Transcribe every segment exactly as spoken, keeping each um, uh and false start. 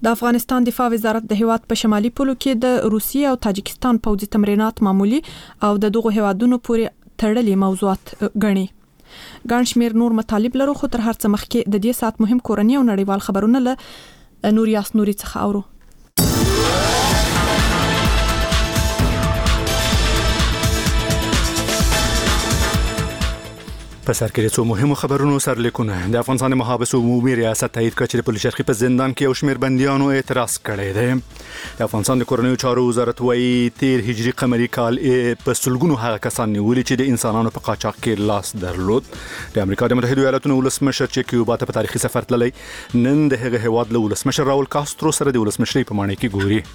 د افغانستان دفاع وزارت د هیواد په شمالي پولو کې د روسیې او تاجکستان پوځي تمرینات معمولی او د دغو هیوادونو پورې تړلي موضوعات ګڼي. ګڼ شمېر نور مطالب لرو، خو تر هر څه مخکې د دې ساعت مهم کورني او نړیوال خبرونه له نور یاسنوري څخه اورو. په سر کې څو مهمو خبرونو سرلیکونه. د افغانستان محابس عمومي ریاست تایید کړ چې د پلچرخي په زندان کې یو شمېر بندیانو اعتراض کړی دی. د افغانستان د کورنیو چارو وزارت وايي تیر هجري قمري کال په سلګونو هغه کسان نیولي چې د انسانانو په قاچاق کې لاس درلود. د امریکا د متحده ایالاتو ولسمشر چې کیوبا ته په تاریخي سفر تللی نن د هغه هیواد له ولسمشر راول کاسترو سره د ولسمشرۍ په ماڼۍ کې ګوري.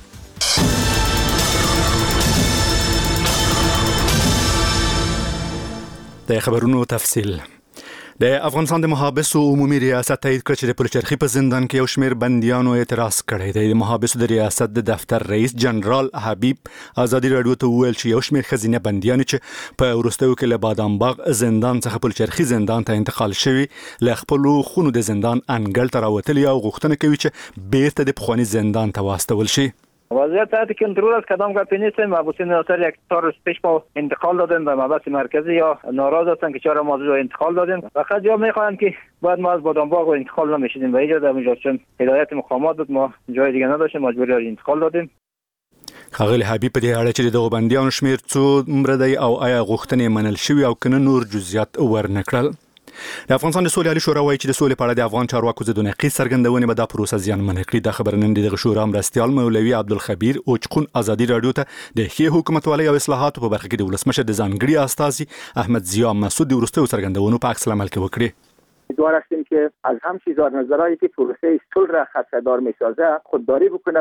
د خبرونو تفصیل. د افغانستان د محابسو عمومي ریاست تایید کړ چې د پلچرخي په زندان کې یو شمېر بندیانو اعتراض کړی دی. د محابسو د ریاست د دفتر رئیس جنرال حبیب ازادي راډیو ته وویل چې یو شمېر ښځینه بندیان چې په وروستیو کې له بادام باغ زندان څخه پلچرخي زندان ته انتقال شوي له خپلو خونو د زندان انګړ ته راوتلي او غوښتنه کوي چې بیرته د پخواني زندان ته واستول شي. وضعیت تحت کنترل است. کدام گپی نیست. محبوسین ناصر یک تا روز پیش ما انتقال دادیم به محبس مرکزی یا ناراض هستن که چرا ما انتقال دادیم. فقط یا میخواهند که بعد ما از بادام باغ انتقال نمیشدیم و اینجا در اونجا چون هدایت مقامات بود ما جای دیگه نداشتیم مجبوری انتقال دادیم. خاغلی حبیب په دې اړه چې د بندیانو شمیر څومره دی او آیا غوښتنې منل شوي او کنه نور جزئیات ورنکړل. د افغانستان د سولې عالی شورا وایي چې د سولې په اړه د افغان چارواکو ضد نقیض څرګندونې به دا پروسه زیانمنه کړي. دا خبر نن د شورا مرستیال مولوي عبدالخبیر اوچقون ازادي راډیو ته د ښې حکومتولۍ او اصلاحاتو په برخه کې د ولسمشر د ځانګړي استازي احمد ضیا مسعود د وروستیو څرګندونو په عکس العمل کې وکړي. امیدوار هستیم که از هم چیزار نظرهایی که پروسه صلح را خطردار میسازه خودداری بکنه.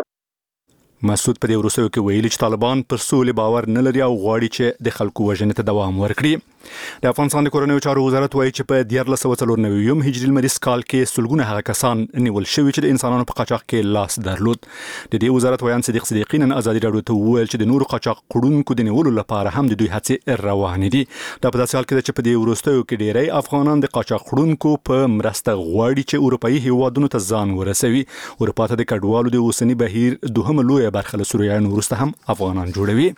مسعود په دې وروستیو کې ویلي چې طالبان پر سولې باور نه لري او غواړي چې د خلکو وژنې ته دوام ورکړي. د افغانستان د کورنیو چارو وزارت وايي چې په دیارلس سوه څلور نوي هجري لمریز کال کې سلګونه هغه کسان نیول شوي چې د انسانانو په قاچاق کې لاس درلود. د دې وزارت وایي صدیق صدیقی نن ازادي راډیو ته وویل چې د نورو قاچاق کړونکو د نیولو لپاره هم د دوی هڅې روانې دي. دا په داسې حال کې ده چې په دې وروستیو کې ډېری افغانان د قاچاق کړونکو په مرسته غواړي چې اروپایي هیوادونو ته ځان ورسوي. اروپا ته د کډوالو د اوسنی بهیر دوهمه لویه برخه له سوریانو وروسته هم افغانان جوړوي.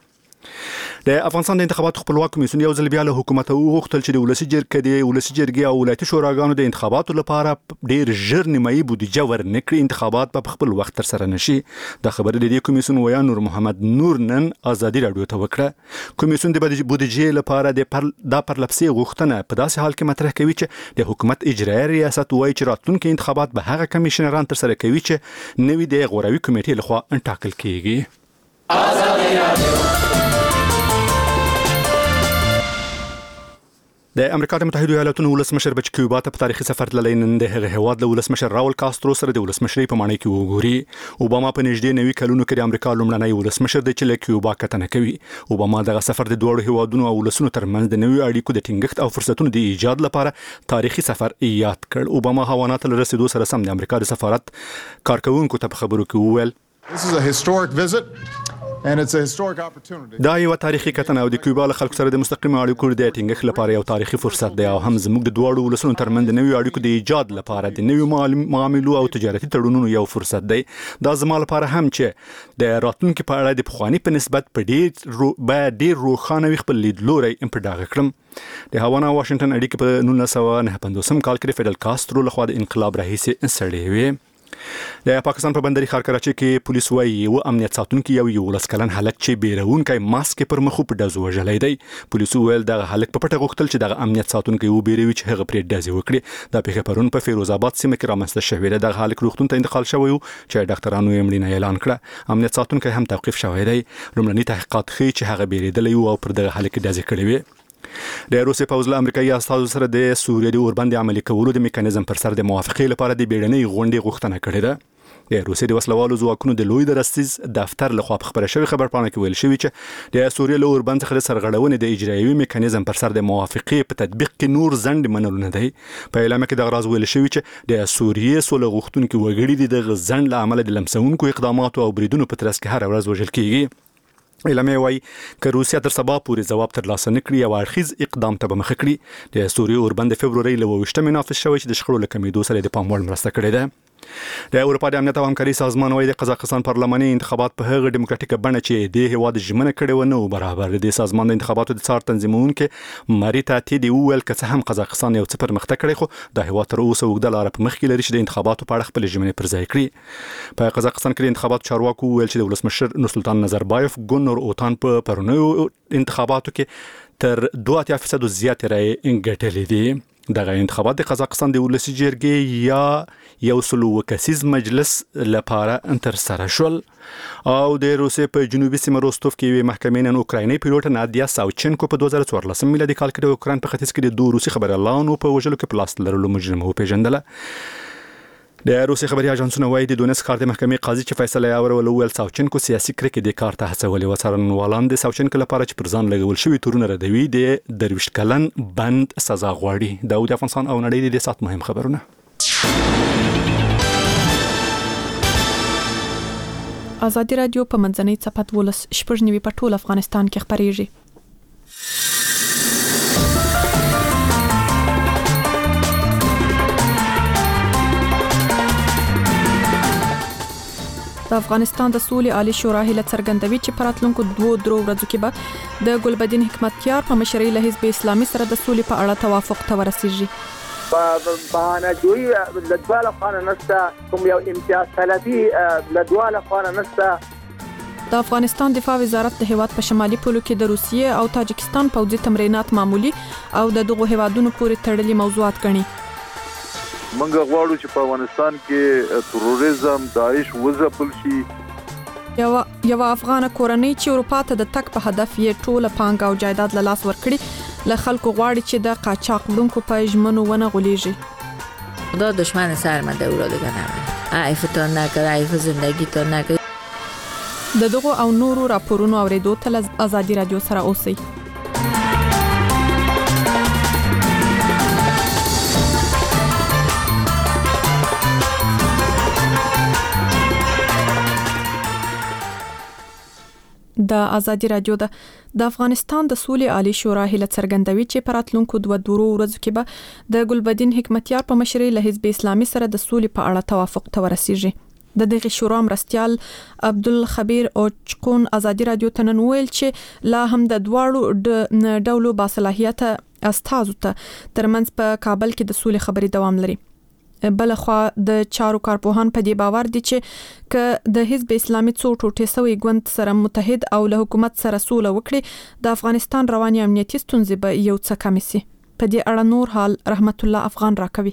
د افغانستان د انتخاباتو خپلواک کمیسیون یو ځل بیا له حکومت وغوښتل چې د ولسی جرګې د ولسی جرګې او ولایتي شوراګانو د انتخاباتو لپاره ډیر ژر نیمایي بودیجه ورنکړي. انتخابات په خپل وخت تر سره نشي. د خبرې د دې کمیسیون ویا نور محمد نور نن ازادي راډیو ته وکړه. کمیسیون د بودیجې لپاره د پر د پرلپسې غوښتنه په داسې حال کې مطرح کوي چې د حکومت اجرایي ریاست وایي چې راتلونکي انتخابات به هغه کمیشنران تر سره کوي چې نوي د غوراوي کمیټې لخوا انټاکل کیږي. ازادي راډیو. د امریکا د متحده ایالاتو ولسمشر بچ کیوبا ته په تاریخي سفر تللی نن د هغه هیواد له ولسمشر راول کاسترو سره د ولسمشرۍ په ماڼۍ کې وګوري. اوباما په نږدې نوي کلونو کې د امریکا لومړنی ولسمشر دی چې له کیوبا کتنه کوي. اوباما دغه سفر د دوه هیوادونو او ولسونو ترمنځ د نوي اړیکو د ټینګښت او فرصتونو د ایجاد لپاره تاریخي سفر یاد کړ. اوباما هوانات له رسیدو سره سم د امریکا د سفارت کارکونکو ته په خبرو کې وویل This is a historic visit. And it's a historic opportunity. دا یو تاریخي کتنه او د کیوبا له خلکو سره د مستقیم اړیکو د ټینګښت لپاره یو تاریخي فرصت دی او هم زموږ د دوه ولسونو ترمنځ د نوي اړیکو د ایجاد لپاره د نوي معاملو او تجارتي تړونونو یو فرصت دی. دا زما لپاره هم چې د راتلونکو په اړه د پخوانی په نسبت په ډیر رو... به ډیر روښانه وي خپل لیدلوري امپډاغ کړم. د هاوانا واشنگټن اړیکې په نولس سوه نهه پنځوس کال کې فیدل کاسترو لخوا د انقلاب راهیسې سړې وي. د پاکستان په بندري ښار کراچۍ کې پولیس وايي یو امنیت ساتونکي یو یولس کلن هلک چې بیرونکی ماسک پر مخ په ډزو وژلی دی. پولیس ویل دغه هلک په پټه غوښتل چې دغه امنیت ساتونکي وبیروي چې هغه پرې ډزې وکړي. دا پیښه پرون په فیروز آباد سیمه کې رامنځته شوې ده. دغه هلک روغتون ته انتقال شوی و چې ډاکټرانو یې مړینه اعلان کړه. امنیت ساتونکی هم توقیف شوی دی. لومړني تحقیقات ښیي چې هغه بیریدلی و او پر دغه هلک ډزې کړې وې. د روسي پوځ له امریکایي استازو سره د سوریې د اوربند عملي کولو د میکانیزم پر سر د موافقې لپاره د بیړنۍ غونډې غوښتنه کړې ده. د روسي د وسلوالو ځواکونو د لوی درستیز دفتر لخوا په خبره شوی خبرپاڼه کې ویل شوی چې د سوریې له اوربند څخه د سرغړونې د اجرایوي میکانیزم پر سر د موافقې په تطبیق کې نور ځنډ منلو نه دی. په اعلامیه کې د غراز ویل شوی چې د سوریې سوله غوښتونکو وګړي د ځنډ له امله د لمسونکو اقداماتو او بریدونو په ترڅ کې هر ورځ وژل کیږي. اعلامیه وايي که روسیا تر سبا پورې جواب ترلاسه نکړي او اړخیز اقدام ته به مخه کړي. د سوریې اوربند فبروري له اووه ویشتمې نافذ شوی چې د شخړو له کمیدو سره د پام وړ مرسته کړې ده. د اروپا د امنیت او همکاري سازمان وايي د قزاقستان پارلماني انتخابات په هغه دیموکراتیکه بڼه چې د هیواد ژمنه کړې و نه برابر دي. سازمان د انتخاباتو د څار تنظیمونکو مریتا تی دی ویل که څه هم قزاقستان یو څه پرمختګ کړی خو د هیواد تر اوسه اوږده لاره په مخ کې لري چې د انتخاباتو په اړه خپل ژمنې پر ځای کړي. په قزاقستان کې د انتخاباتو چارواکو ویل چې د ولسمشر نورسلطان نظربایف ګورنر اوتان په پرونیو انتخاباتو کې تر دوه اتیا فیصد زیات رای ګټلې دي. دغه انتخابات د قزاقستان د ولسی جرګې یا یو سلو کسیز مجلس لپاره تر سره شول. او د روسیې په جنوبي سیمه روستوف کې یو محکمې نن اوکرایني پیلوټ نادیا ساوچنکو په دوه زره څوارلسم میلادي کال کې د اوکراین په ختیځ کې د دوه روسي خبريالانو په وژلو کې پلاس لرلو مجرم وپیژندل. د روسي خبري اژانسونه وايي د دونیس کار د محکمې قاضي چې فیصله یې اورول ول ساوچنکو سیاسي کرکې د کار ته هڅولې و. څارنوالان د ساوچنکو لپاره چې پر ځان لګول شوی تورونه ردوي د درویشت کلن بند سزا غواړي. داود افغانستان او نړۍ د سات مهم خبرونه. ازادي رادیو په منځنۍ صفحه ولس شپږ نیوي په ټول افغانستان کې خبريږي. د افغانستان د سولې عالی شورا هیله څرګندوي چې په راتلونکو دوه درو ورځو کې به د ګلبدین حکمتیار په مشرۍ له حزب اسلامي سره د سولې په اړه توافق ته ورسیږي. بهانه جوړی د دواله خانه نسته کوم یو امتیاز طلبي د دواله خانه نسته. د افغانستان دفاع وزارت د هیواد په شمالي پولو کې د روسیې او تاجکستان پوځي تمرینات معمولی او د دغو هیوادونو پورې تړلي موضوعات ګڼي. منګه غواړو چې په افغانستان کې تروریزم داعش وځپل شي. یو یو افغان کورنۍ چې اروپا ته د تک په هدف یې ټوله پانګه او جایداد له لاس ورکړي له خلکو غواړي چې د قاچاق وړونکو په ژمنو ونه غولېږي. خدا دشمن سرمده او را دیگه نمید عیفتان نکرد عیف زندگیتان نکرد. د دغو او نورو راپورونو اوریدو ته ازادي رادیو سره اوسئ. د ازادي رادیو د د افغانستان د سولې عالی شورا هیله څرګندوي چې په راتلونکو دوه درو ورځو کې به د ګلبدین حکمتیار په مشرۍ له حزب اسلامي سره د سولې په اړه توافق ته ورسیږي. د دغه شورا مرستيال عبدالخبیر اوچقون ازادي رادیو ته نن ویل چې لا هم د دواړو ډولو باصلاحیته استازو ته ترمنځ په کابل کې د سولې خبري دوام لري. بلخوا د چارو کارپوهان په دې باور دي چې ک د حزب اسلامي څو ټوټې سوی ګوند سره متحد او له حکومت سره سوله وکړي د افغانستان رواني امنیتي ستونزې به یو څه کم شي. په دې اړه نور حال رحمت الله افغان راکوي.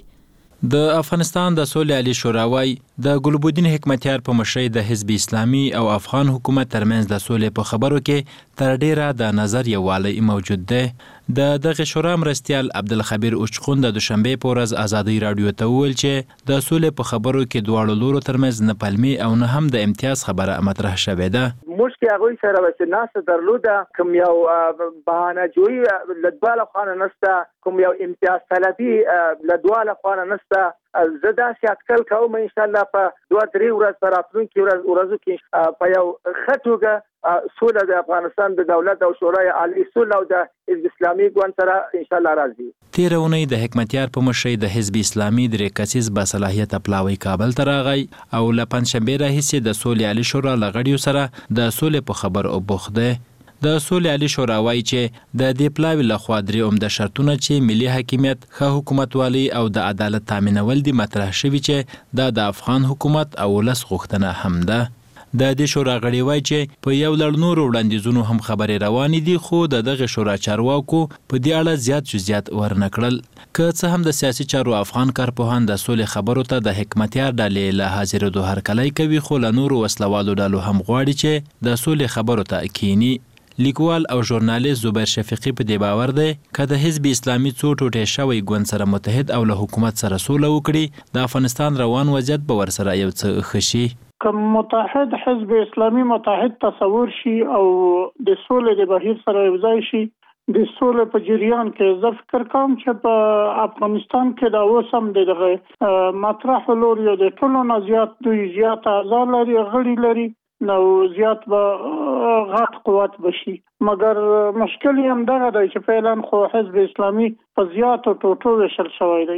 د افغانستان د سولې عالی شورا وايي د ګلبدین حکمتیار په مشرۍ د حزب اسلامي او افغان حکومت ترمنځ د سولې په خبرو کې تر ډیره د نظر یووالی موجود دی. د دغه شورا مرستيال عبدالخبیر اوچقون د دوشنبه په ورځ ازادي رادیو ته ویل چې د سولې په خبرو کې دواړو لورو ترمنځ نه پلمي او نه هم د امتیاز خبره مطرح شوې ده. مشکل هغه سره وسه ناس درلوده کوم یو بهانه جوړی لدواله خانه نسته کوم یو امتیاز طلبي لدواله خانه نسته زدا سیاتکل کوم ان شاء الله په دوه درې ورځې پر راتلونکي ورځ ورځو کې په یو خټوګه سوله د افغانستان د دولت او شورای عالی سوله او د حزب اسلامي ګوند سره ان شاء الله راځي. تیرونی د حکمتیار په مشرۍ د حزب اسلامي درې کسیز باصلاحیت پلاوی کابل ته راغی او له پنځشنبه راهیسې د سولې عالی شورا لغړیو سره د سولې په خبر او بوخده. د سولې عالی شورا وايي چې د دې پلاوی له خوا درې عمده شرطونه چې ملي حاکمیت، ښه حکومتوالي او د عدالت تامینول دي مطرح شوي چې دا د افغان حکومت او ولس غوښتنه هم ده. د دې شورا غړي وایي چې په یو لړ نورو وړاندیزونو هم خبرې روانې دي خو د دغه شورا چارواکو په دې اړه زیات جزئیات ورنکړل. که څه هم د سیاسي چارو افغان کارپوهان د سولې خبرو ته د حکمتیار ډلې له حاضرېدو هرکلی کوي خو له نورو وسلوالو ډلو هم غواړي چې د سولې خبرو ته کینی. لیکوال او ژورنالیست زبیر شفیقی په دې باور دی که د حزب اسلامي څو ټوټې شوی ګوند سره متحد او له حکومت سره سوله وکړي د افغانستان روان وضعیت به ورسره یو څه ښه شي. که متحد حزب اسلامي متحد تصور شي او د سولې د بهیر سره یوځای شي د سولې په جریان کې زه فکر کوم چې په افغانستان کې دا اوس هم دغه مطرح لور یو د ټولو نه زیات دوی زیات اعضا لري غړي لري نو زیات به غټ قوت بشي مګر مشکل هم دغه دی چې فعلا خو حزب اسلامي په زیاتو ټوټو ویشل شوی دی.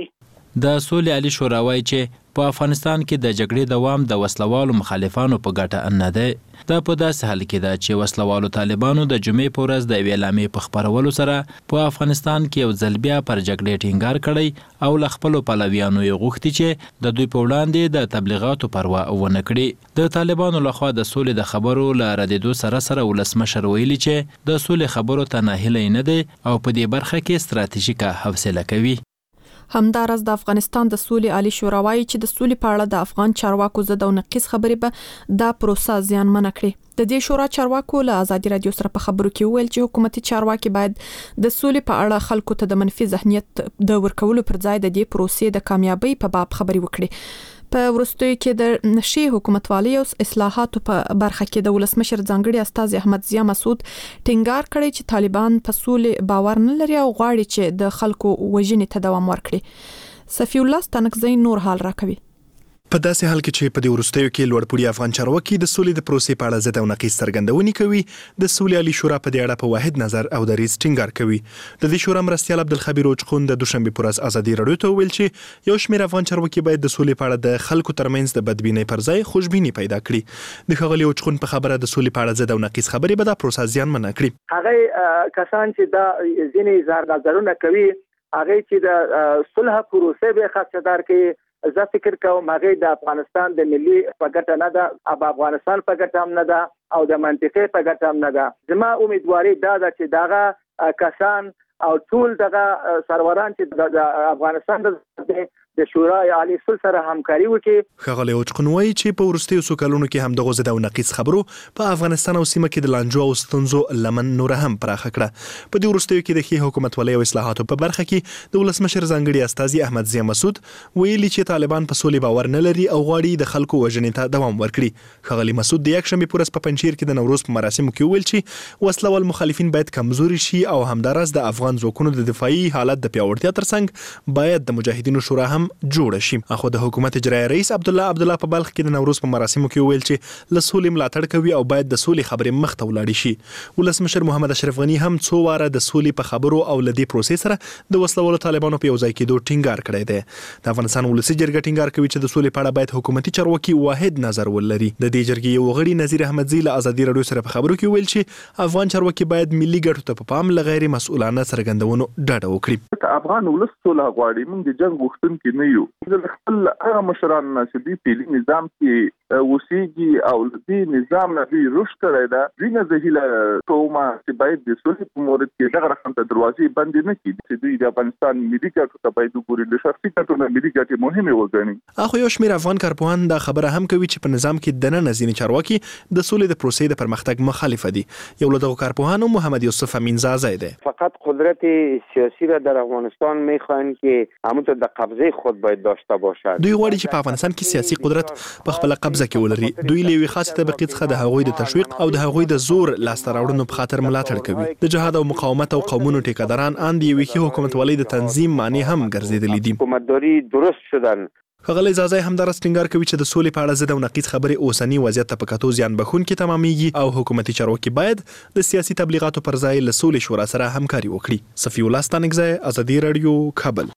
د سولې عالی شورا وایي چې په افغانستان کې د جګړې دوام د وسلوالو مخالفانو په ګټه نه دی. دا په داسې حال کې ده چې وسلوالو طالبانو د جمعې په ورځ د یوې اعلامیې په خپرولو سره په افغانستان کې یو ځل بیا پر جګړې ټینګار کړی او له خپلو پلویانو یې غوښتي چې د دوی په وړاندې د تبلیغاتو پروا ونه کړي. د طالبانو لخوا د سولې د خبرو له ردېدو سره سره ولسمشر ویلي چې د سولې خبرو ته ناهیلی نه دی او په دې برخه کې ستراتیژیکه حوصله کوي. همداراز د افغانستان د سولې عالی شورا وایي چې د سولې په اړه د افغان چارواکو ضد او نقیض خبرې به دا پروسه زیانمن کړي. د دې شورا چارواکو له ازادي رادیو سره په خبرو کې ویل چې حکومتي چارواکي باید د سولې په اړه خلکو ته د منفي ذهنیت د ورکولو پر ځای د دې پروسې د کامیابی په باب خبرې وکړي. په وروستیو کې د نشي حکومتوالي او اصلاحاتو په برخه کې د ولسمشر ځانګړي استاذ احمد ضیا مسعود ټینګار کړی چې طالبان په سولې باور نه لري او غواړي چې د خلکو وژنې ته دوام ورکړي. صفی الله ستانکزی نور حال راکوي. په داسې حال کې چې په دې وروستیو کې لوړپوړي افغان چارواکي د سولې د پروسې په اړه ضد او نقیض څرګندونې کوي، د سولې عالی شورا په دې اړه په واحد نظر او دریځ ټینګار کوي. د دې شورا مرستیال عبدالخبیر اوچخون د دوشنبه پر ورځ ازادي رادیو ته ویل چې یو شمېر افغان چارواکي باید د سولې په اړه د خلکو ترمنځ د بدبینۍ پر ځای خوشبیني پیدا کړي. د ښاغلي اوچخون په خبره د سولې په اړه ضد او نقیض خبرې به دا پروسه زیانمن کړي. هغه کسان چې دا ځینې زار نظرونه کوي هغه چې د صلح پروسه به خاصدار کوي، زه فکر کوم هغه د افغانستان د ملي په ګټه نه ده او افغانستان په ګټه هم نه ده او د منطقې په ګټه هم نه ده. زما امیدواري دا ده چې دغه کسان او ټول دغه سروران چې د افغانستان د د شورای عالی صلح سره همکاري وکړي. ښاغلی اوچخون وایي چې په وروستیو څو کلونو کې هم دغه ضد او نقیض خبرو په افغانستان او سیمه کې د لانجو او ستونزو لمن نور هم پراخه کړه. په دې وروستیو کې د ښې حکومتولۍ او اصلاحاتو په برخه کې د ولسمشر ځانګړي استازي احمد ضیا مسعود ویلي چې طالبان په سولې باور نه لري او غواړي د خلکو وژنې ته دوام ورکړي. ښاغلی مسعود د یکشنبې په ورځ په پنجشیر کې د نوروز په مراسمو کې ویل چې وسلوال مخالفین باید کمزوري شي او همداراز د افغان ځواکونو د دفاعي حالت د پیاوړتیا ترڅنګ باید د مجاهدینو شورا هم جوړه شي. اخو د حکومت اجرایي رئیس عبدالله عبدالله په بلخ کې د نوروز په مراسمو کې ویل چې له سولې ملاتړ کوي او باید د سولې خبرې مخ ته ولاړې شي. ولسمشر محمد اشرف غني هم څو واره د سولې په خبرو او له دې پروسې سره د وسلوالو طالبانو په یو ځای کېدو ټینګار کړی دی. د افغانستان ولسي جرګه ټینګار کوي چې د سولې په اړه باید حکومتي چارواکي واحد نظر ولري. د دې جرګې یو غړي نذیر احمدزي له ازادي رادیو سره په خبرو کې ویل چې افغان چارواکي باید ملي ګټو ته په پام له غیر مسؤلانه څرګندونو ډډه وکړي. افغان ولس سوله غواړي، موږ د جنگ غوښتونکي نه یو. خپل هغه مشران چې دوی په نظام کې اوسېږي او دې نظام نه دوی رشد کړی ده، دوی نه زهیله کومه چې باید د سولې په مورد کې دغه رقم ته دروازې بندې نه کړي چې دوی د افغانستان ملي ګټو ته باید وګوري، د شخصي ګټو نه ملي ګټې مهمې وګڼي. اخو یو شمېر افغان کارپوهان دا خبره هم کوي چې په نظام کې دننه ځینې چارواکي د سولې د پروسې د پرمختګ مخالفه دي. یو له دغو کارپوهانو محمد یوسف امینزاده ده. فقط قدرت سیاسی را در افغانستان میخواهند که همونطور در قبضه خود باید داشته باشد. دوی غواړي چې په افغانستان کې سیاسي قدرت په خپل قبضه کې ولري. دوی له یوې خاصه طبقې څخه د هغوی د تشویق او د هغوی د زور لاسته راوړنو په خاطر ملاتړ کوي. د جهاد او مقاومت او قومونو ټیکاداران ان د یوې ښې حکومتولۍ د تنظیم معنی هم ګرځېدلي دي. حکومتداري درست شدن. ښاغلی زازی همداراز ټینګار کوي چې د سولې په اړه ضد او نقیض خبرې اوسني وضعیت ته په کتو زیان بخښونکې تمامېږي او حکومتي چارواکي باید د سیاسي تبلیغاتو پر ځای له سولې شورا سره همکاري وکړي. صفی الله ستانکزی، ازادي رادیو، کابل.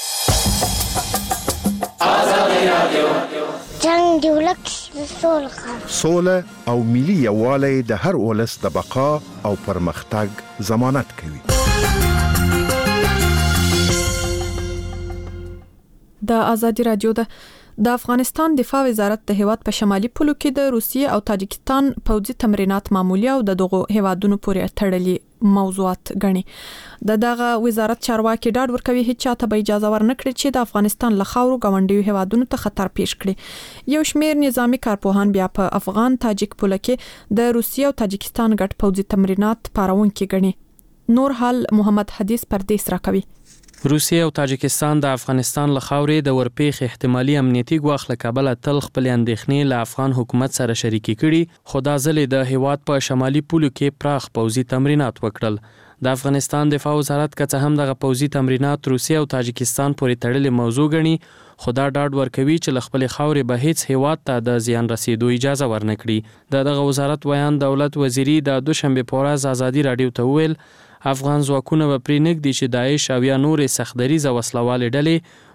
جنگ دی ولک سوله سوله او ملي یووالی د هر ولس د بقا او پرمختګ ضمانت کوي. د ازادي رادیو د د افغانستان دفاع وزارت د هیواد په شمالي پولو کې د روسیې او تاجکستان پوځي تمرینات معمولی او د دغو هیوادونو پورې تړلي موضوعات غني. د دغه وزارت چارواکي ډاډ ورکوي هیڅ چاته به اجازه ورنکړي چې د افغانستان له خاورو غونډیو هیوادونو ته خطر پیښ کړي. یو شمېر نظامی کارپوهان بیا په افغان تاجک پوله کې د روسیې او تاجکستان ګډ پوځي تمرینات پارونکي غني. نور حال محمد حدیث پردیس راکوي. روسیه او تاجکستان د افغانستان له خاورې د ورپېښ احتمالي امنیتي ګواښ له کبله تل خپل اندېښنې له افغان حکومت سره شریکې کړي، خو دا ځل د هیواد په شمالي پولو کې پراخ پوځي تمرینات وکړل. د افغانستان دفاع وزارت که څه هم دغه پوځي تمرینات روسیه او تاجکستان پورې تړلې موضوع ګڼي، خو دا ډاډ ورکوي چې له خپلې خاورې به هیڅ هیواد ته د زیان رسیدو اجازه ورنکړي. د دغه وزارت ویان دولت وزیري د دوشنبې په ورځ ازادي رادیو ته وویل افغان ځواکونه به پرې نږدي چې داعش او یا نورې سختدریزه وسلوالې ډلې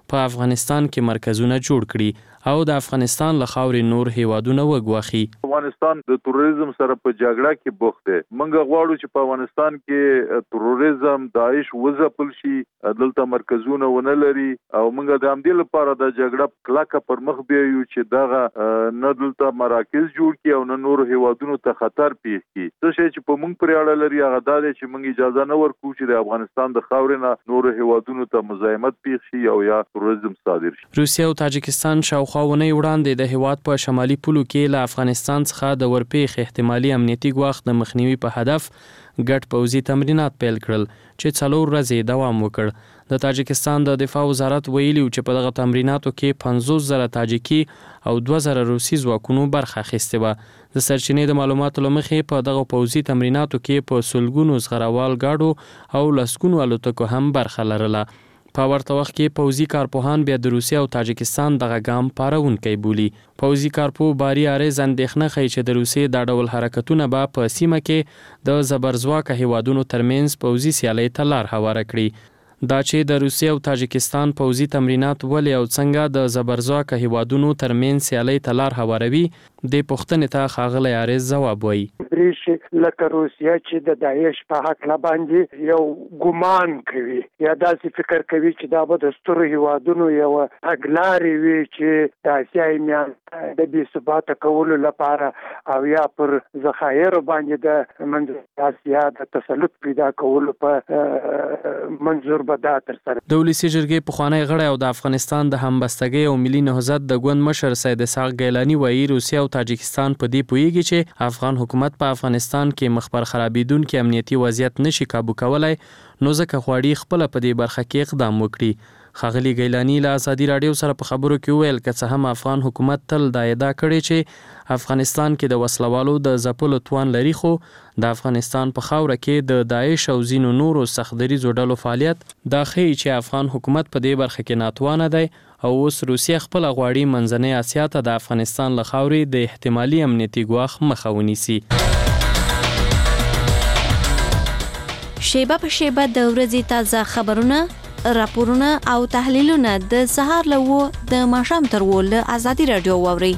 په افغانستان کې مرکزونه جوړ کړي او د افغانستان له خاورې نور هیوادونه وګواخي. افغانستان د تروریزم سره په جګړه کې بوخت دی. موږ غواړو چې په افغانستان کې تروریزم داعش وځپل شي، دلته مرکزونه ونه لري او موږ د همدې لپاره د جګړه کلکه پر مخ بیایو چې دغه نه دلته مراکز جوړ کړي او نه نور هیوادونو ته خطر پیښ کړي. څه شی چې په موږ پرې اړه لري هغه دا دی چې موږ اجازه نه ورکوو چې د افغانستان د خاورې نه نور هیوادونو ته مزاحمت پیښ شي او یا تروریزم صادر شي. روسیه او تاجکستان شاوخوا ونې وړاندې د هیواد په شمالي پولو کې له افغانستان څخه د ورپېښ احتمالي امنیتي ګواښ د مخنیوي په هدف ګډ پوځي تمرینات پیل کړل چې څلور ورځې دوام وکړ. د تاجکستان د دفاع وزارت ویلي چې په دغه تمریناتو کې پنځوس زره تاجکي او دوه زره روسي ځواکونو برخه اخیستې وه. د سرچینې د معلوماتو له مخې په دغه پوځي تمریناتو کې په سلګونو زغروال ګاډو او لسګونو الوتکو هم برخه لرله. په ورته وخت کې پوځي کارپوهان بیا د روسیه او تاجکستان دغه ګام پارونکی بولي. پوځي کارپو باري اریز اندېښنه ښیي چې د روسیې دا ډول حرکتونه به په سیمه کې د زبرځواکه هیوادونو ترمنځ پوځي سیالۍ ته لار هواره کړي. دا چې د روسیې او تاجکستان پوځي تمرینات ولې او څنګه د زبرځواکه هیوادونو ترمنځ سیالۍ ته لار هواروي، د پوښتنې ته ښاغلی اریز ځواب وایي. درېشي لکه روسیه چې د داعش په هکله باندې یو ګمان کوي یا داسې فکر کوي چې دا به د سترو هیوادونو یوه تګلارې وي چې د اسیايي میانه د بې ثباته کولو لپاره او یا پر ذخایرو باندې د منځنۍ اسیا د تسلط پیدا کولو په منظور به دا ترسره. د ولسي جرګې پخوانی غړی او د افغانستان د همبستګۍ او ملي نهضت د ګوند مشر سید اسحاق ګیلاني وایي روسیه او تاجکستان په دې پوهیږي چې افغان حکومت په افغانستان کې مخبر خرابېدونکي امنیتي وضعیت نشي کابو کولای، نو ځکه غواړي خپله په دې برخه کې اقدام وکړي. ښاغلي ګیلاني له ازادي راډیو سره په خبرو کې وویل که څه هم افغان حکومت تل دا ادعا کړې چې افغانستان کې د وسلوالو د ځپلو توان لري، خو د افغانستان په خاوره کې د داعش او ځینو نورو سختدریځو ډلو فعالیت دا ښیي چې افغان حکومت په دې برخه کې ناتوانه دی او اوس روسیه خپله غواړي منځنۍ اسیا ته د افغانستان له خاورې د احتمالي امنیتي ګواښ مخه ونیسي. شیبه په شیبه د ورځې تازه خبرونه، راپورونه او تحلیلونه د سهار له اوه د ماښام تر اوه له ازادي راډیو واورئ.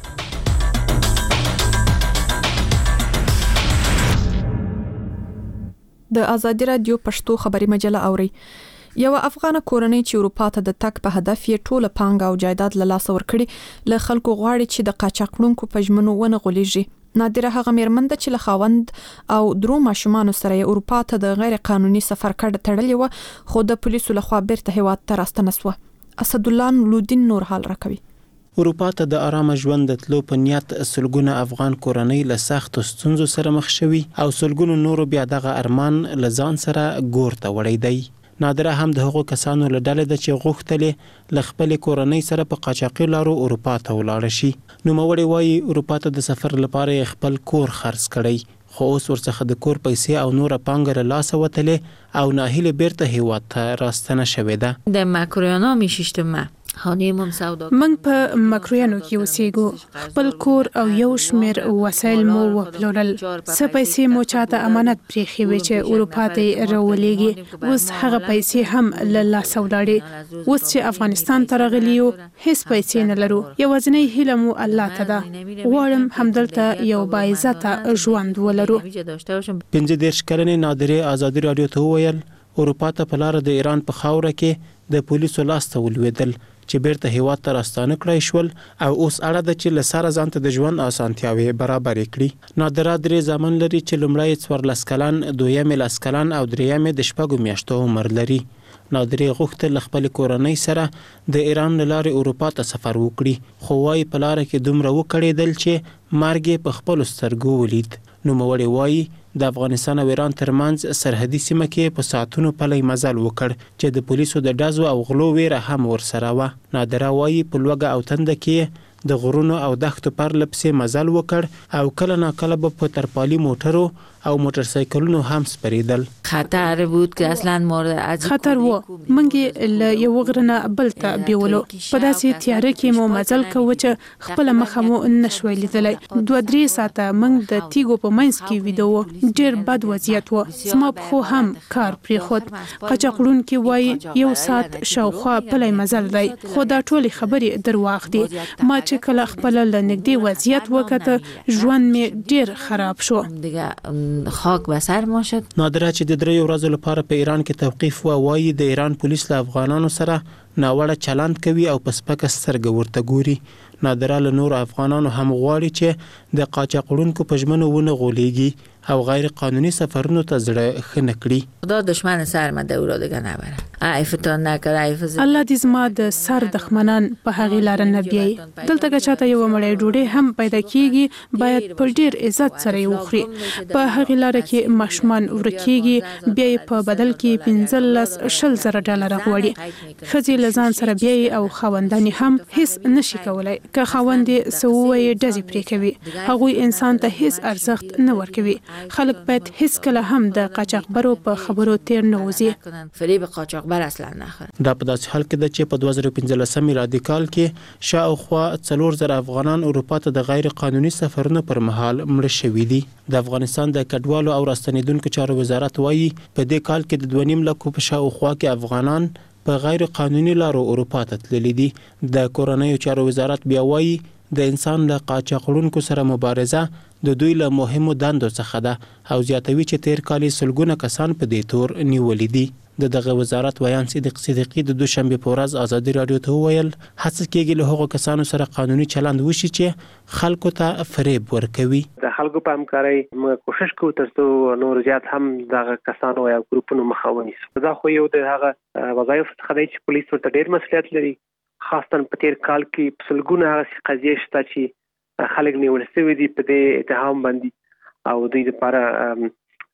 د ازادي راډیو پښتو خبري مجله اورئ. یو افغان کورنۍ چې اروپا ته د تک په هدف یې ټوله پانګه او جایداد له لاسه ورکړي له خلکو غواړي چې د قاچاقونکو په ژمنو ونه غولېږي. نادره هغه میرمن ده چې له خاوند او درو ماشومانو سره اروپا ته د غیر قانوني سفر کډه تړلې و، خو د پولیسو لخوا بیرته هیواد ته راستنه سوه. اسدالله لودین نور حال راکوي. اروپا ته د آرامه ژوند د تلو په نیت سلګونه افغان کورنۍ له سختو ستونزو سره مخ شوي او سلګونو نورو بیا دغه ارمان له ځان سره ګور ته وړی دی. نادره هم د هغو کسانو له ډلې ده چې غوښتلې له خپلې کورنۍ سره په قاچاقي لارو اروپا ته ولاړه شي. نوموړې وایي اروپا ته د سفر لپاره یې خپل کور خرڅ کړی، خو اوس ورڅخه د کور پیسې او نوره پانګه له لاسه وتلې او ناهیلې بیرته هیواد ته راستنه شوې ده. د ماکرویانا میشیشتم موږ په مکرویانو کې اوسېږو، خپل کور او یو شمېر وسایل مو وپلورل، څه پیسې مو چاته امانت پرېښې وې چې اروپا ته راولېږي، اوس هغه پیسې هم له لاسه ولاړې. اوس چې افغانستان ته راغلي یو هیڅ پیسې نه لرو، یوازینۍ هیله مو الله ته ده. غواړم همدلته یو باعزته ژوند ولرو. پنځه دېرش کلنې نادرې ازادي راډیو ته وویل اروپا ته په لاره د ایران په خاوره کې د پولیسو لاسته ولوېدل چې بیرته هیواد ته راستانه کړی شول او اوس اړه ده چې له سره ځان ته د ژوند اسانتیاوې برابرې کړي. نادره درې زامن لري چې لومړی یې څوارلس کلن، دویم یې لس کلن او دریم یې د شپږو میاشتو عمر لري. نادرې غوښتل له خپلې کورنۍ سره د ایران له لارې اروپا ته سفر وکړي، خو وایي په لاره کې دومره وکړېدل چې مرګ یې په خپلو سترګو ولید. نوموړې وایي د افغانستان او ایران ترمنځ سرحدي سیمه کې په ساعتونو پلی مزل وکړ چې د پولیسو د ډزو او غلو ویره هم ورسره وه. نادره وایي په لوږه او تنده کې د غرونو او دښتو پرله پسې مزل وکړ او کله ناکله به په ترپالي موټرو او موټر سایکلونو هم سپریدل. خطر بود که اصلا مورد خطر و منګي ل یو غرنه بل ته بیولو په داسې تیاره کې مو مزل کوو چې خپل مخه مو نشوي لیدلای. دوه درې ساعته موږ د تیګو په منځ کې ویدو، ډیر بد وضعیت و. سما خو هم کار پرې خود قاچاقړون کې وای یو ساعت شاوخوا پلی مزل دی، خو دا ټولې خبرې درواغ دي. ما چې کله خپل لنګدي وضعیت وکړه ژوند می ډیر خراب شو. دیگه خاک به سر ما شد. نادره چې د درې ورځو لپاره په ایران کې توقیف و، وایي د ایران پولیس له افغانانو سره ناوړه چلند کوي او په سپکه سترګه ورته ګوري. نادره له نور افغانانو هم غواړي چې د قاچاقړونکو په ژمنو ونه غولېږي او غیر قانونی سفرونو ته زړه ښه نه کړي. خدا دشمن سر ما دو را دیگه نبره. عیفتان نکر عیفت. الله دې زما د سر دښمنان په هغې لاره نه بیایي. دلته که چاته یو مړی ډوډۍ هم پیدا کیږي باید په ډیر عزت سره یې وخوري. په هغې لاره کې ماشومان ورکیږي، بیا یې په بدل کې پنځلس شل زره ډالره غواړي. ښځې له ځان سره بیایي او خاوندان هم هیڅ نشي کولی. که خاوند یې څه ووایي ډزې پرې کوي. هغوی انسان ته هیڅ ارزښت نه ورکوي. خلک باید هیڅ کله هم د قاچاقبرو په خبرو تیر نه وځي. فریب قاچاقبر اصلا نخور. دا په داسې حال کې ده چې په دوه زره پنځلسم میلادي کال کې شاوخوا څلور زره افغانان اروپا ته د غیر قانوني سفرونو پر مهال مړه شوي دي. د افغانستان د کډوالو او راستنیدونکو چارو وزارت وایي په دې کال کې د دوه نیم لکو په شاوخوا کې افغانان په غیر قانوني لارو اروپا ته تللي دي. د کورنیو چارو وزارت بیا وایي د انسان له قاچاقړونکو سره مبارزه د دوی له مهمو دندو څخه ده او زیاتوي چې تیر کال سلګونه کسان په دې تور نیولي دي. د دغه وزارت ویان صدیق صدیقی د دوشنبه په ورځ ازادي رادیو ته وویل هڅه کیږي له هغو کسانو سره قانوني چلند وشي چې خلکو ته فریب ورکوي. د خلکو په همکارۍ موږ کوشش کوو ترڅو نور زیات هم دغه کسانو یا ګروپونو مخه ونیسو. دا خو یو د هغه وظایف څخه دی چې پولیس ورته ډېر مسؤلیت لري، خاصتا په تیر کال کې په سلګونه هغه قضیې شته چې خلک نیول شوي دي په دې اتهام باندې او دوی لپاره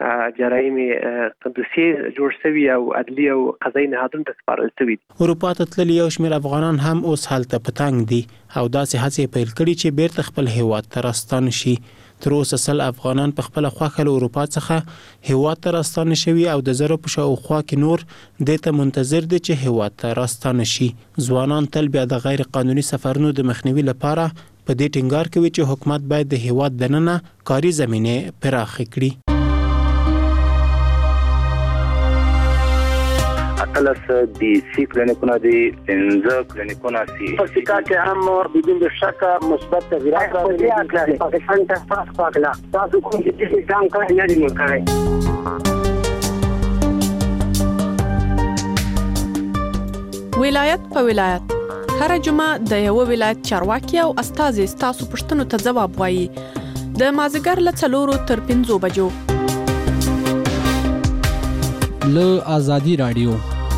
جرایم دوسیې جوړ شوي او عدلي او قضایي نهادونو ته سپارل شوي دي. اروپا ته تللي یو شمېر افغانان هم اوس هلته په تنګ دي او داسې هڅې پیل کړي چې بیرته خپل هیواد ته راستانه شي. تر اوسه سل افغانان په خپله خوښه له اروپا څخه هیواد ته راستانه شوي او د زرو په شاوخوا کې نور دې ته منتظر دي چې هیواد ته راستانه شي. ځوانان تل بیا د غیر قانوني سفرونو د مخنیوي لپاره په دې ټینګار کوي چې حکومت باید د هیواد دننه کاري زمینې پراخې کړي. اتلس دی سی کلینیکونه دی، پنځه کلینیکونه سی. په سیکا کې هم بدون شک مثبت تغیرات راغلي. پاکستان ته پاس پاکلا تاسو کوم چې ځان کړی نه دی مکرای. ولایت په ولایت هر جمعه د یو ولایت چارواکي او استازي ستاسو پوښتنو ته ځواب وایي. د مازیګر له څلورو تر پنځو بجو له آزادي رادیو.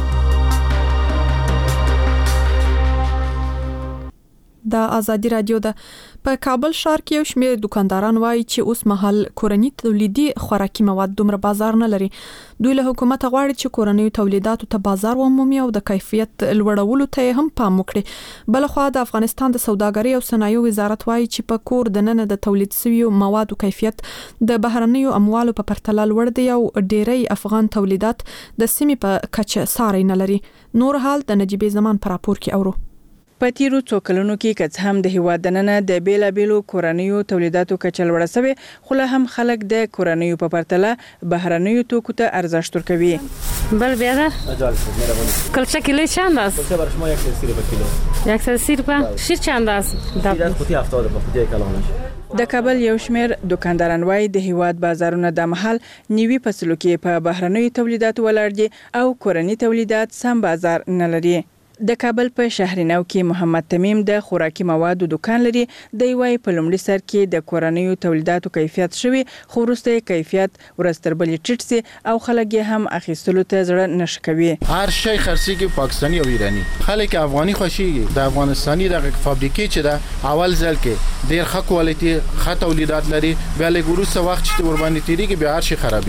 د آزادي رادیو د په کابل ښار کې یو شمېر دکانداران وایي چې اوس مهال کورني تولیدي خوراکي مواد دومره بازار نه لري. دوی له حکومت غواړي چې کورنیو تولیداتو ته بازار ومومي او د کیفیت لوړولو ته هم پام وکړي. بل خو د افغانستان د سوداګرۍ او صنایعو وزارت وایي چې په کور دننه د تولید شویو موادو کیفیت د بهرنیو اموالو په پرتله لوړ دی او ډېری افغان تولیدات د سیمې په کچه ساری نه لري. نور حال د نجیبې زمان پر راپور کې اورو. په تیرو څو کلونو کې کڅ هم د هیواد دننه د بیلابیلو کورنیو تولیداتو کچه لوړه شوې، خو له هم خلک د کورنیو په پرتله بهرنیو توکو ته ارزښت ورکوي. بل بیاده کلچه کیلو چند است؟ کلچه برای شما یک سیر به کیلو. یک سیر به شیر چند است؟ در قوطی هفتاد به قوطی کلانش. د کابل یو شمېر دکانداران وایي د هیواد بازارونه د محل نیوي فصلو کې په بهرنیو تولیداتو ولاړ دي او کورني تولیدات سم بازار نه لري. د کابل په شهرینو کې محمد تمیم د خوراکي موادو دکان لري. د وای په لومړي سر کې د کورنیو تولیداتو کیفیت شوی، خو وروسته کیفیت ورستربلې ټیټ سي او خلک هم اخیستلو ته زړه نش کوي. هر شی خرڅيږي پاکستانی او ایرانی. خلک افغاني خوشيږي. د افغانستاني د فابریکې چې دا اول ځل کې ډیر ښه کوالټي ښه تولیدات لري، بیا له ګورو څه وخت چې ور باندې تیریږي بیا هر شي خرابېږي.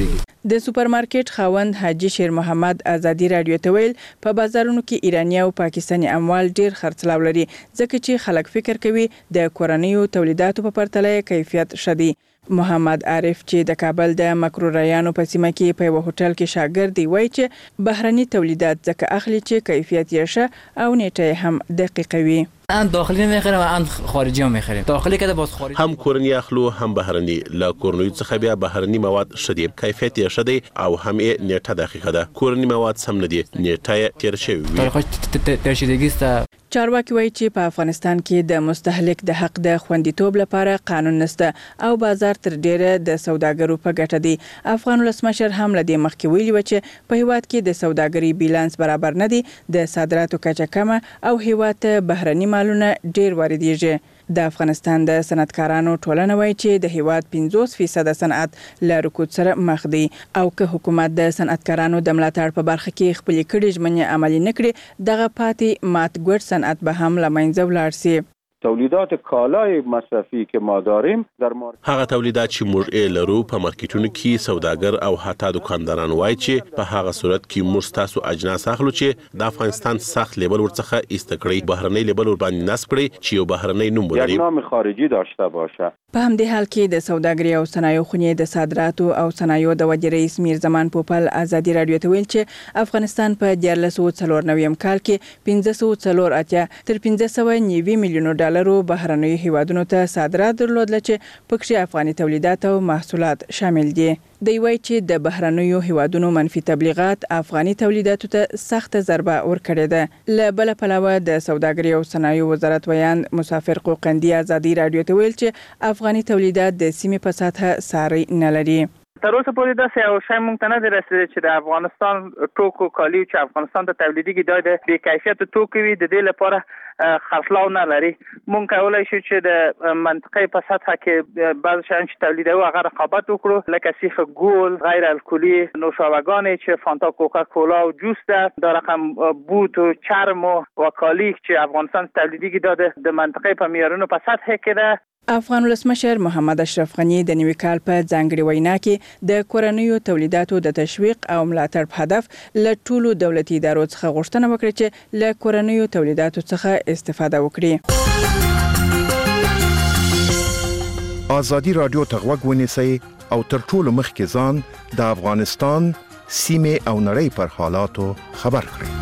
د سوپرمارکټ خاوند حاجی شیر محمد ازادي رادیو ته ویل په بازارونو کې ایرانی او پاکستانی اموال ډیر خرڅلاو لري ځکه چې خلک فکر کوي د کورنیو تولیداتو په پرتله کیفیت شدي. محمد عارف چې د کابل د مکرورایانو په سیمه کې په یو هوټل کې شاګرد دی وایي چې بهرني تولیدات ځکه اخلي چې کیفیت یې ښه او نیټه هم دقیقه وي. ان داخلی میخریم و ان خارجی هم میخریم. داخلی که باز خارجی هم کورنی اخلو هم بهرنی. لا کورنی څخه بیا بهرنی مواد شدی کیفیت یې شدی او هم یې نیټه دقیقه ده. کورنی مواد سم نه دي نیټه تیر شوی وي. تر شدګیسته چارواکي وایي چې په افغانستان کې د مستهلک د حق د خوندیتوب لپاره قانون نشته او بازار تر ډیره د سوداګرو په ګټه دی. افغان ولسمشر هم لدی مخکې ویلي و چې په هیواد کې د سوداګري بیلانس برابر نه دی، د صادراتو کچه کمه او هیواد ته بهرني مالونه ډیر واردېږي. د افغانستان د صنعتکارانو ټولنه وایي چې د هیواد پنځوس فیصد صنعت له رکود سره مخ دی او که حکومت د صنعتکارانو د ملاتړ په برخه کې خپلې کړې ژمنې عملي نه کړي دغه پاتې مات ګډ صنعت به هم له منځه ولاړ سي. تولیدات کالای مصرفی که ما داریم در مارکت هغه تولیدات چې موږ یې لرو په مارکیټونو کې سوداګر او حتی دکانداران وایي چې په هغه صورت کې موږ تاسو اجناس اخلو چې د افغانستان سخت لیبل ورڅخه ایست کړی بهرنۍ لیبل ور باندې نصب کړی چې یو بهرنۍ نوم ولري یک نام خارجي داشته باشه. په همدې حال کې د سوداګرۍ او صنایعو خونې د صادراتو او صنایعو د وزیر رئیس میر زمان پوپل ازادي رادیو ته ویل چې افغانستان په دیارلس سوه څلور نوي کال کې پنځه سوه څلور اتیا تر پنځه سوه نوي میلیونو ډالرو بهرنۍ هیوادونو ته صادرات درلودل چې پکې افغاني تولیدات او محصولات شامل دي. دی وایي چې د بهرنیو هیوادونو منفي تبلیغات افغاني تولیداتو ته سخت ضربه ورکړې ده. له بل پلوه د سوداګرۍ او صنایعو وزارت ویان مسافر قوقندي ازادي رادیو ته ویل چې افغاني تولیدات د سیمې په سطح ساري نه لري. تر اوسه پورې داسې یو شی مونږ ته نه دی رسېدلی چې د افغانستان ټوکو کالي چې افغانستان ته تولیدېږي دا د بې کیفیته توکو وي د دې لپاره خرڅلاو نه لري. مونږ کولی شو چې د منطقې په سطحه کې بعض شیان چې تولیدوو هغه رقابت وکړو لکه سیخ ګول، غیر الکلي نوشابهګانې چې فانتا، کوکا کولا او جوس ده، دا رقم بوت و چرم و کالی چې افغانستان تولیدېږي دا د منطقې په معیارونو په سطحه کې ده. افغان ولسمشر محمد اشرف غنی د نوي کال په ځانګړي وینا کې د کورنیو تولیداتو د تشویق او ملاتړ په هدف له ټولو دولتي ادارو څخه غوښتنه وکړه چې له کورنیو تولیداتو څخه استفاده وکړي. ازادي رادیو ته غوږ ونیسئ او تر ټولو مخکې ځان د افغانستان سیمې او نړۍ پر حالاتو خبر کړئ.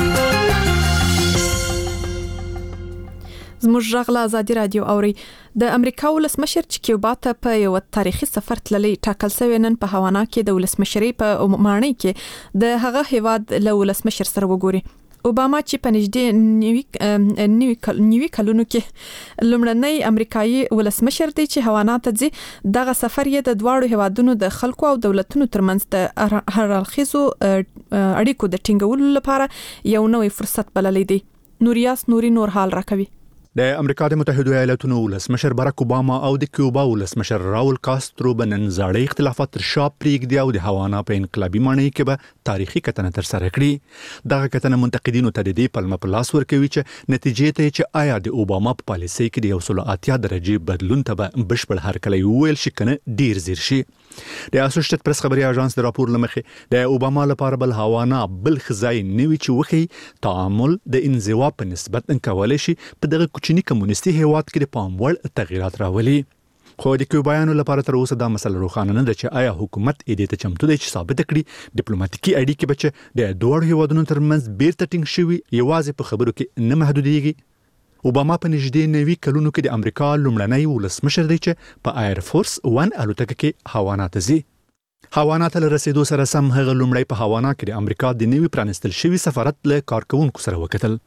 زموږ غږ ازادي رادیو اوري. د امریکا ولسمشر چې کیوبا ته په یو تاریخي سفر تللی ټاکل شوی نن په هوانا کې د ولسمشرۍ په معنی کې د هغه هیواد له ولسمشر سره وګوري. اوباما چې په نږدې نوي نوي کلونو کې لومړنی امریکایي ولسمشر دی چې هوانا ته ځي دغه سفر یې د دواړو هیوادونو د خلکو او دولتونو ترمنځ د هررخیزو اړیکو د ټینګولو لپاره یو نوې فرصت بللی دی. نوریاس نوري نور حال راکوي. د امریکا د متحده ایالاتونو ولسمشر باراک اوباما او د کیوبا ولسمشر راول کاسترو بنن زاړه اختلافات تر شا پریږدي او د هوانا په انقلابي معنی کې به تاریخي کتنه تر سره کړي. دغه کتنه منتقدینو ته د دې پلمه په لاس ورکوي چې نتیجې ته چې آیا د اوباما په پالیسۍ کې د یو سل اتیا درجې بدلون ته به بشپړ هرکلی وویل شي کنه ډیر زیر شي. د اسوسییټډ پریس خبري اژانس د راپور لمخې د اوباما لپاره بل هوانا بل خزای نوي چې وخی تعامل د انزوا په نسبت انکولای شي په دغه کوچني کمونیستي هیواد کې د پام وړ تغیرات راولي. خو د کیوبایانو لپاره تر اوسه دا مسله روښانه نه ده چې آیا حکومت دې ته چمتو دی چې ثابت کړي ډیپلوماټیکي اړیکې به چې د دوه هیوادونو ترمنځ بیرته ټینګ شوي یوازې په خبرو کې نه محدودېږي. اوباما په نږدې نوي کلونو کې د امریکا لومړنی ولسمشر دی چې په ایر فورس ون الوتکه کې هوانا ته ځي. هوانا ته رسیدو سره سم هغه لومړی په هوانا کې د امریکا د نوي پرانستل شوي سفارت له کارکونکو سره وکتل.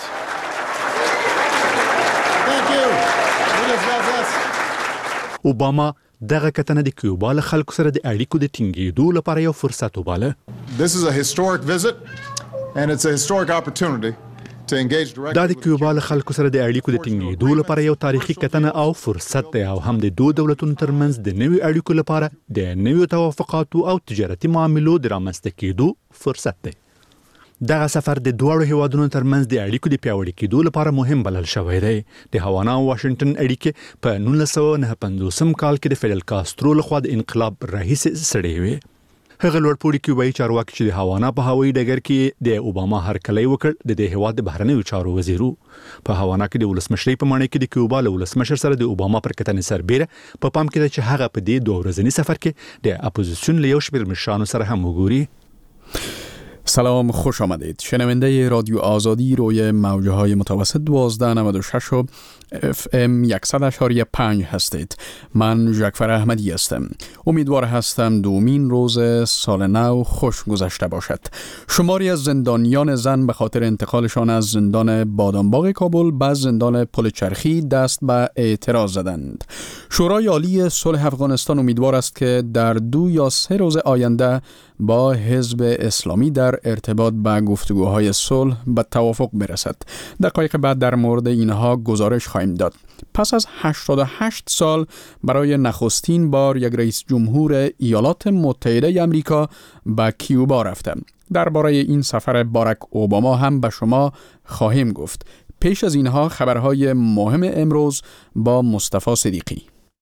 اوباما دغه کتنه د کیوبا له خلکو سره د اړیکو د ټینګېدو لپاره یو فرصت وباله. This is a historic visit and it's a historic opportunity to engage directly. دا د کیوبا له خلکو سره د اړیکو د ټینګېدو لپاره یو تاریخي کتنه او فرصت دی او هم د دوه دولتونو ترمنځ د نوي اړیکو لپاره د نوي توافقاتو او تجارتي معاملو د رامنځته کېدو فرصت دی. دغه سفر د دوه هیوادونو ترمنځ د اړیکو د پیاوړي کېدو لپاره مهم بلل شوی دی. د هوانا او واشنگټن اړیکې په نولس سوه نهه پنځوس کال کې د فیدل کاسترو لخوا د انقلاب راهیسې سړې وې. هغه لوړپوړي کیوبایي چارواکي چې د هاوانا په هوایي ډګر کې د اوباما هرکلی وکړ د دې هیواد د بهرنیو چارو وزیرو په هاوانا کې د ولسمشرۍ په معنی کې د کیوبا له ولسمشر سره د اوباما پر کتنې سربېره په پام کې ده چې هغه په دې دوه ورځني سفر کې د اپوزیسیون له یو شمېر مشرانو سره هم وګوري. سلام، خوش آمدید. شنونده رادیو آزادی روی موجه های متوسط دوازده نود و شش و اف ام صد و پنج هستید. من ژکفر احمدی هستم. امیدوار هستم دومین روز سال نو خوش گذشته باشد. شماری از زندانیان زن به خاطر انتقالشان از زندان بادامباغ کابل به زندان پل چرخی دست به اعتراض زدند. شورای عالی صلح افغانستان امیدوار است که در دو یا سه روز آینده با حزب اسلامی در ارتباط به گفتگوهای صلح به توافق برسد. دقایق بعد در مورد اینها گزارش خواهیم داد. پس از هشتاد و هشت سال برای نخستین بار یک رئیس جمهور ایالات متحده آمریکا به کیوبا رفته. درباره این سفر باراک اوباما هم به شما خواهیم گفت. پیش از اینها خبرهای مهم امروز با مصطفی صدیقی.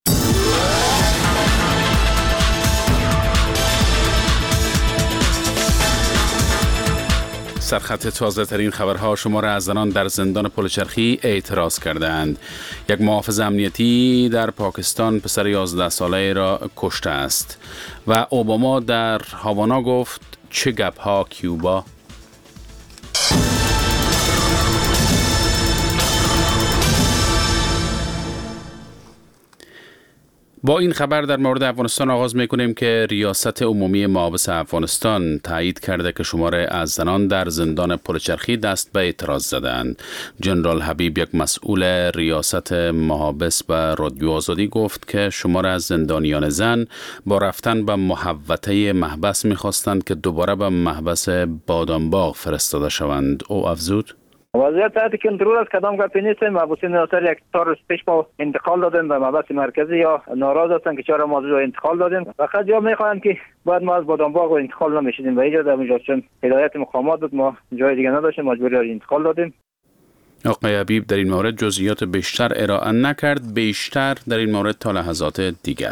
سرخط تازه ترین خبرها شما را از زنان در زندان پل چرخی اعتراض کردند. یک محافظ امنیتی در پاکستان پسر یازده ساله را کشته است و اوباما در هاوانا گفت چه گپ‌ها کیوبا. با این خبر در مورد افغانستان آغاز میکنیم که ریاست عمومی محابس افغانستان تایید کرده که شماره از زنان در زندان پل چرخی دست به اعتراض زدند. جنرال حبیب، یک مسئول ریاست محابس به رادیو آزادی گفت که شماره از زندانیان زن با رفتن به محوطه محبس میخواستند که دوباره به محبس بادامباغ فرستاده شوند. او افزود: وضعیت تحت کنترل است، کدام گپی نیست. محبوسین ناصر یک تا روز پیش ما انتقال دادیم به محبس مرکزی یا ناراض هستند که چرا ما رو انتقال دادیم. فقط یا میخواهند که بعد ما از بادامباغ انتقال نمیشدیم و اینجا در اونجا چون هدایت مقامات بود ما جای دیگه نداشتیم، مجبوری انتقال دادیم. آقای حبیب در این مورد جزئیات بیشتر ارائه نکرد. بیشتر در این مورد تا لحظات دیگر.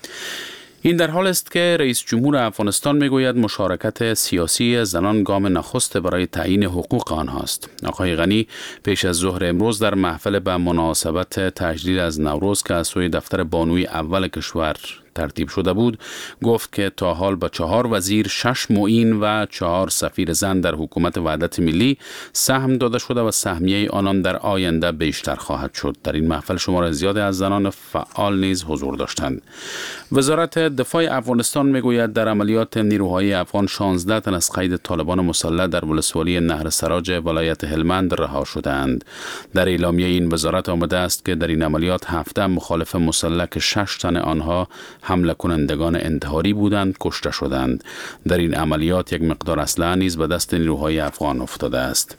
این در حال است که رئیس جمهور افغانستان میگوید مشارکت سیاسی زنان گام نخست برای تعیین حقوق آنهاست. آقای غنی پیش از ظهر امروز در محفل به مناسبت تجلیل از نوروز که از سوی دفتر بانوی اول کشور ترتیب شده بود گفت که تا حال به چهار وزیر، شش معین و چهار سفیر زن در حکومت وحدت ملی سهم داده شده و سهمیه آنان در آینده بیشتر خواهد شد. در این محفل شمار زیادی از زنان فعال نیز حضور داشتند. وزارت دفاع افغانستان میگوید در عملیات نیروهای افغان شانزده تن از قید طالبان مسلح در ولسوالی نهر سراج ولایت هلمند رها شدند. در اعلامیه این وزارت آمده است که در این عملیات هفده مخالف مسلح که شش تن آنها حمله کنندگان انتحاری بودند کشته شدند. در این عملیات یک مقدار اسلحه نیز به دست نیروهای افغان افتاده است.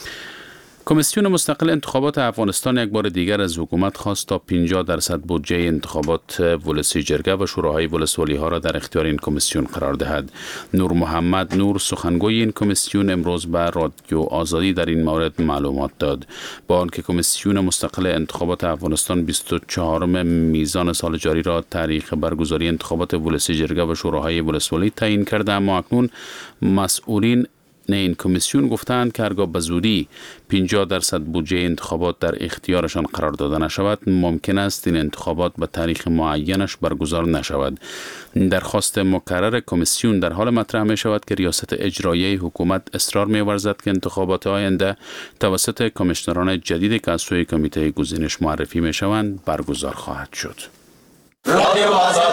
کمیسیون مستقل انتخابات افغانستان یک بار دیگر از حکومت خواست تا پنجاه درصد بودجه انتخابات ولسی جرگه و شوراهای ولسوالی ها را در اختیار این کمیسیون قرار دهد. نور محمد نور، سخنگوی این کمیسیون، امروز به رادیو آزادی در این مورد معلومات داد. با آنکه کمیسیون مستقل انتخابات افغانستان بیست و چهارم میزان سال جاری را تاریخ برگزاری انتخابات ولسی جرگه و شوراهای ولسوالی تعیین کرده، اما اکنون مسئولین این کمیسیون گفتند که هرگاه به زودی پنجاه درصد بودجه انتخابات در اختیارشان قرار داده نشود ممکن است این انتخابات به تاریخ معینش برگزار نشود. درخواست مکرر کمیسیون در حال مطرح می شود که ریاست اجرایی حکومت اصرار می ورزد که انتخابات آینده توسط کمیشنران جدیدی که از سوی کمیته گزینش معرفی می شوند برگزار خواهد شد. رادیو آزادی.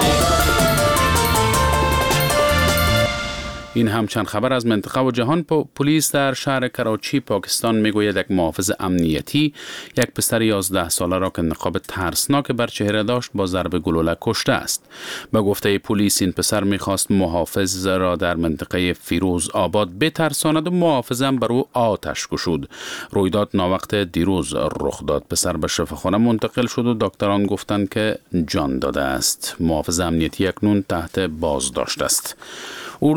این هم چند خبر از منطقه و جهان. پلیس در شهر کراچی پاکستان میگوید یک محافظ امنیتی یک پسر یازده ساله را که نقاب ترسناک بر چهره داشت با ضرب گلوله کشته است. به گفته پلیس این پسر میخواست محافظ را در منطقه فیروز آباد بترساند و محافظ هم بر او آتش گشود. رویداد ناوقت دیروز رخ داد. پسر به شفاخانه منتقل شد و دکتران گفتند که جان داده است. محافظ امنیتی اکنون تحت بازداشت است. اردوی روسیه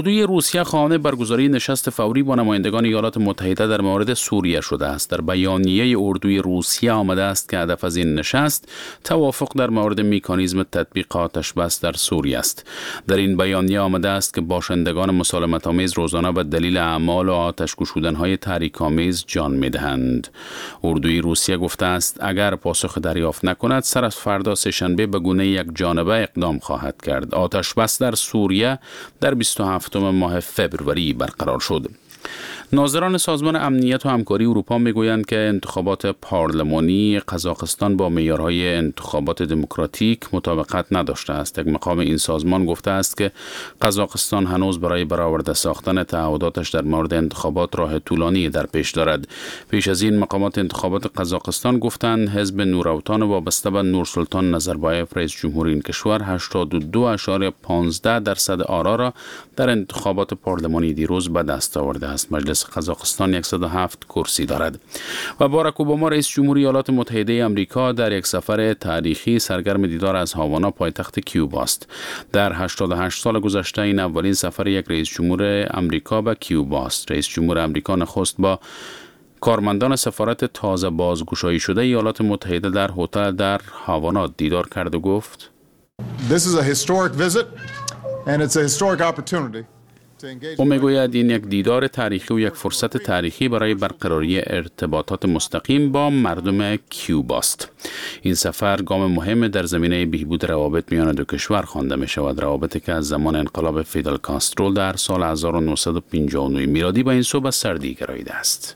روسیه خواهان برگزاری نشست فوری با نمایندگان ایالات متحده در مورد سوریه شده است. در بیانیه اردوی روسیه آمده است که هدف از این نشست توافق در مورد مکانیزم تطبیق آتش بس در سوریه است. در این بیانیه آمده است که باشندگان مسالمت‌آمیز روزانه به دلیل اعمال و آتش گشودن‌های تحریک‌آمیز جان می‌دهند. اردوی روسیه گفته است اگر پاسخ دریافت نکند سر از فردا سه‌شنبه به گونه یک جانبه اقدام خواهد کرد. آتش بس در سوریه در بیست و هفتم ماه فبروری برقرار شد. ناظران سازمان امنیت و همکاری اروپا میگویند که انتخابات پارلمانی قزاقستان با معیارهای انتخابات دموکراتیک مطابقت نداشته است. یک مقام این سازمان گفته است که قزاقستان هنوز برای برآورده ساختن تعهداتش در مورد انتخابات راه طولانی در پیش دارد. پیش از این مقامات انتخابات قزاقستان گفتند حزب نوراوتان وابسته به نورسلطان نظربایف رئیس جمهور این کشور هشتاد و دو اشاره پانزده درصد آرا را در انتخابات پارلمانی دیروز به دست آورده است. مجلس قزاقستان صد و هفت کرسی دارد. و باراک اوباما رئیس جمهور ایالات متحده آمریکا در یک سفر تاریخی سرگرم دیدار از هاوانا پایتخت کیوبا است. در هشتاد و هشت سال گذشته این اولین سفر یک رئیس جمهور آمریکا به کیوبا است. رئیس جمهور آمریکا نخست با کارمندان سفارت تازه بازگشایی شده ایالات متحده در هتل در هاوانا دیدار کرد و گفت This is a historic visit and it's a historic opportunity. او میگوید این یک دیدار تاریخی و یک فرصت تاریخی برای برقراری ارتباطات مستقیم با مردم کیوبا است. این سفر گام مهم در زمینه بهبود روابط میان دو کشور خوانده می شود. روابطی که از زمان انقلاب فیدل کاسترو در سال هزار و نهصد و پنجاه و نه میلادی به این سو به سردی گراییده است.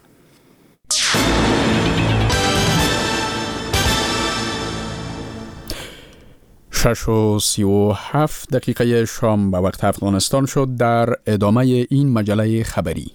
شش و سی و هفت دقیقه شام به وقت افغانستان شد. در ادامه این مجله خبری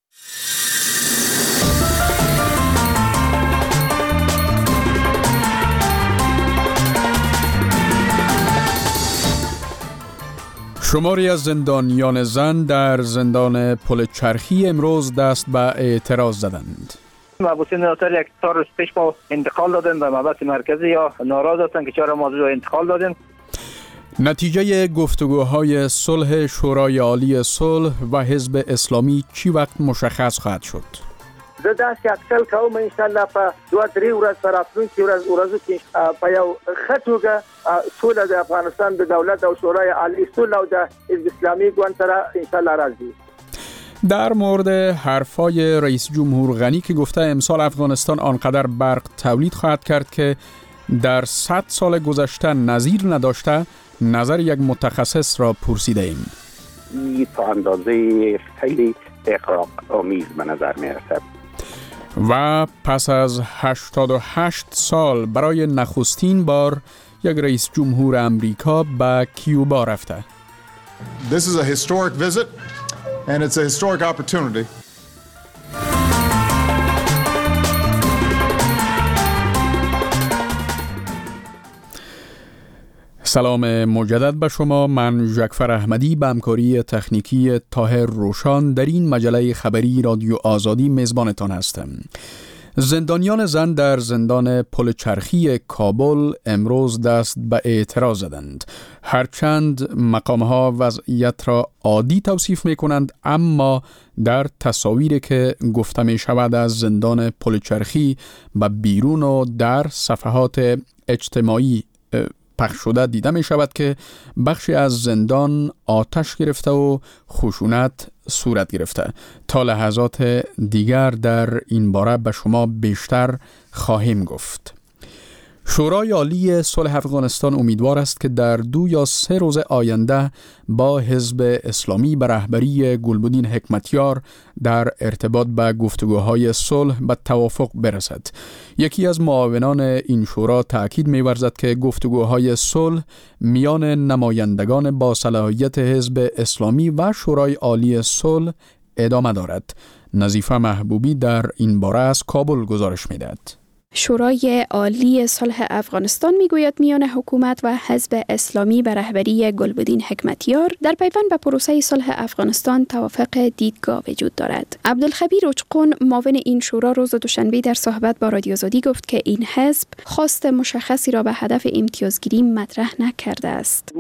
شماری از زندانیان زن در زندان پل چرخی امروز دست به اعتراض زدند. مباحث ناتر یک چهار روز پیش ما انتقال دادیم به مبحث مرکزی یا ناراض هستند که چرا ما انتقال دادیم. نتیجه گفتگوهای صلح شورای عالی صلح و حزب اسلامی چی وقت مشخص خواهد شد؟ زه داسې اټکل کوم ان شاء الله په دوه درې ورځې پر راتلونکي ورځ ورځو کې په یو ښه توګه سوله د افغانستان د دولت او شورای عالی صلح او د حزب اسلامي ګوند سره ان شاء الله راځي. در مورد حرفای رئیس جمهور غنی که گفته امسال افغانستان آنقدر برق تولید خواهد کرد که در صد سال گذشته نظیر نداشته، نظر یک متخصص را پرسیده ایم. این تا اندازه خیلی اغراق آمیز به نظر می رسد. و پس از هشتاد و هشت سال برای نخستین بار یک رئیس جمهور امریکا به کیوبا رفته. This is a historic visit and it's a historic opportunity. سلام مجدد به شما. من ژکفر احمدی به همکاری تکنیکی طاهر روشان در این مجله خبری رادیو آزادی میزبانتان هستم. زندانیان زن در زندان پل چرخی کابل امروز دست به اعتراض زدند. هرچند مقامها وضعیت را عادی توصیف می کنند، اما در تصاویری که گفته می شود از زندان پل چرخی به بیرون و در صفحات اجتماعی پخش شده دیده می شود که بخشی از زندان آتش گرفته و خشونت صورت گرفته. تا لحظات دیگر در این باره به شما بیشتر خواهیم گفت. شورای عالی صلح افغانستان امیدوار است که در دو یا سه روز آینده با حزب اسلامی به رهبری گلبدین حکمتیار در ارتباط به گفتگوهای صلح به توافق برسد. یکی از معاونان این شورا تأکید می‌ورزد که گفتگوهای صلح میان نمایندگان با صلاحیت حزب اسلامی و شورای عالی صلح ادامه دارد. نظیفه محبوبی در این باره از کابل گزارش می‌دهد. شورای عالی صلح افغانستان میگوید میان حکومت و حزب اسلامی به رهبری گلبدین حکمتیار در پیوند به پروسه صلح افغانستان توافق دیدگاه وجود دارد. عبدالخبیر اوچقون معاون این شورا روز دوشنبه در صحبت با رادیو آزادی گفت که این حزب خواست مشخصی را به هدف امتیازگیری مطرح نکرده است.